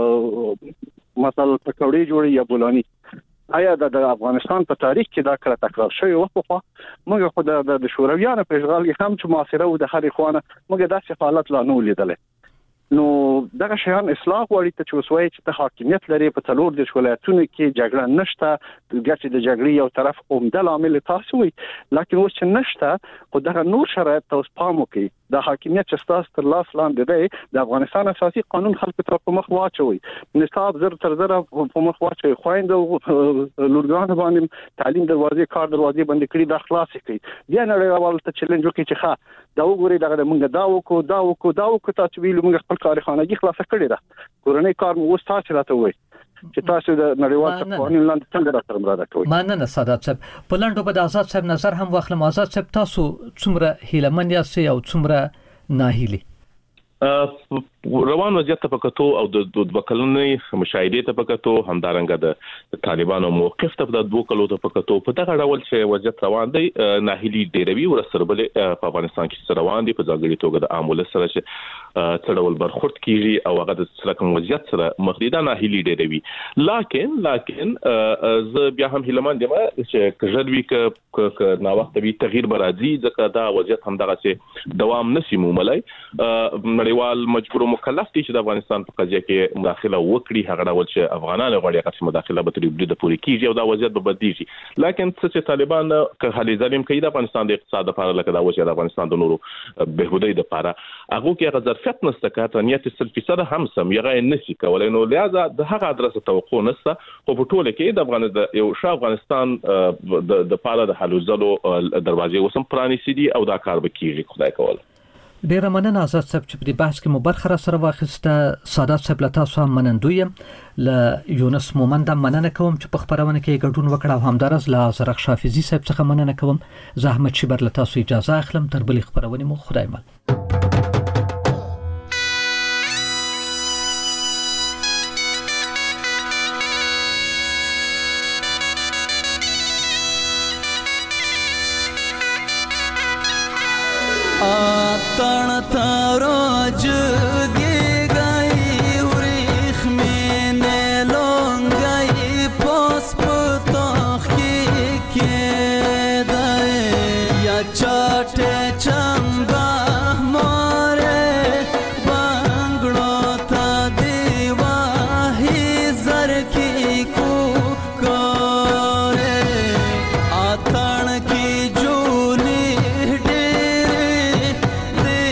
مثلا پکوړې جوړي یا بولانی آیا د افغانستان په تاریخ کې دا کله تکرار شوی و خو موږ خو د شورویانو په اشغال کې هم چې معاصره و د هرې خوانه موږ داسې حالت لا نه لیدل نو دغه شیان اصلاح غواړي ته چې وسوي چې ته حاکمیت لري په څلور د ولایتونو کې جګړه نشته ګټه د جګړې یو طرف عمده عامل تاسو وي لکه اوس چې نشته خو دغه نور شرایط تاسو پام وکړئ د حاکمیت چې تاسو تر لاس لاندې دی د افغانستان اساسي قانون خلکو ته په مخ واچوي نصاب زر تر زر په مخ واچوي خويند لورګان باندې تعلیم دروازې کار دروازې باندې کړی د خلاص کړي بیا نړیوال ته چیلنج وکړي چې ښه دا وګوري دغه موږ دا وکړو دا وکړو دا وکړو تاسو ویلو موږ خپل کارخانه خلاص کړی دا کورنۍ کار مو وستا چې راته وای چې تاسو د نړیوال قانون لاندې څنګه راته مراده کوئ
مننه سادات صاحب په لاندې به د آزاد صاحب نظر هم واخلم آزاد صاحب تاسو څومره هیلمن یاست او څومره ناهیلي
روان وضعیت ته پکتو او د دوه کلنې مشاهده ته پکتو همدارنګه د طالبانو موقف ته د دوه کلو ته پکتو په دغه ډول چې وضعیت روان دی ناهیلي ډیروي ورسره په افغانستان کې روان دي په ځانګړي توګه د عامل سره چې تړول برخورد کیږي او هغه د سرکم وضعیت سره مخدیده ناهیلي ډیروي لکن لکن ز بیا هم هیلمان دی چې کژروي ک نا وخت به تغییر برازي ځکه دا وضعیت هم دغه چې دوام نشي موملای نړیوال مجبور مکلف دي چې د افغانستان په قضیه کې مداخله وکړي هغه ډول چې افغانان غواړي هغه مداخله به تر یو د پوری کیږي او دا وضعیت به بدلیږي لکن چې طالبان که حل ظالم کوي د افغانستان د اقتصاد لپاره لکه دا وجه د افغانستان د نورو بهبودی لپاره هغه کې هغه ظرفیت نشته کاته نیت صرف فیصد هم سم یغه نشي کولای نو لہذا د هغه ادرسه توقع نشته خو په ټوله کې د افغان د یو شاو افغانستان د د پاره د حل ظلو دروازې وسم پرانیسي دي او دا کار به کیږي خدای کول
ډیره مننه آزاد صاحب چې په دې بحث کې مو برخه را سره واخیسته سادات صاحب له تاسو هم منندویم له یونس مومند مننه کوم چې په خبرونه کې ګډون وکړ او همدارس له زرق شافعي صاحب څخه مننه کوم زحمت شي بر له تاسو اجازه اخلم تر بلې خبرونه مو خدای مل
तण तारो जुगे چاټه چمبا ماره بنگړو ته دی واهي زر کی کو کوره اتن کی جولی ډېر دې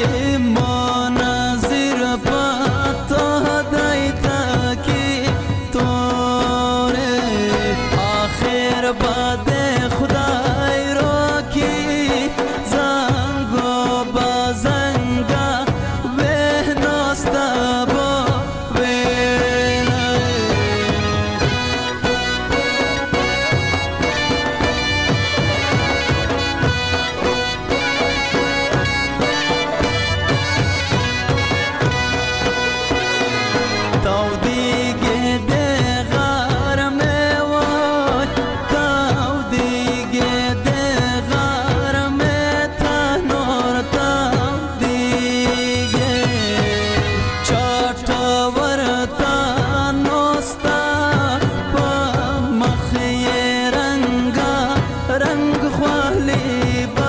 مناظر پاتو دایتا کی توره اخر بعد خدای رو کی زنگو بازنگا به ناستبا رنگ خوالی با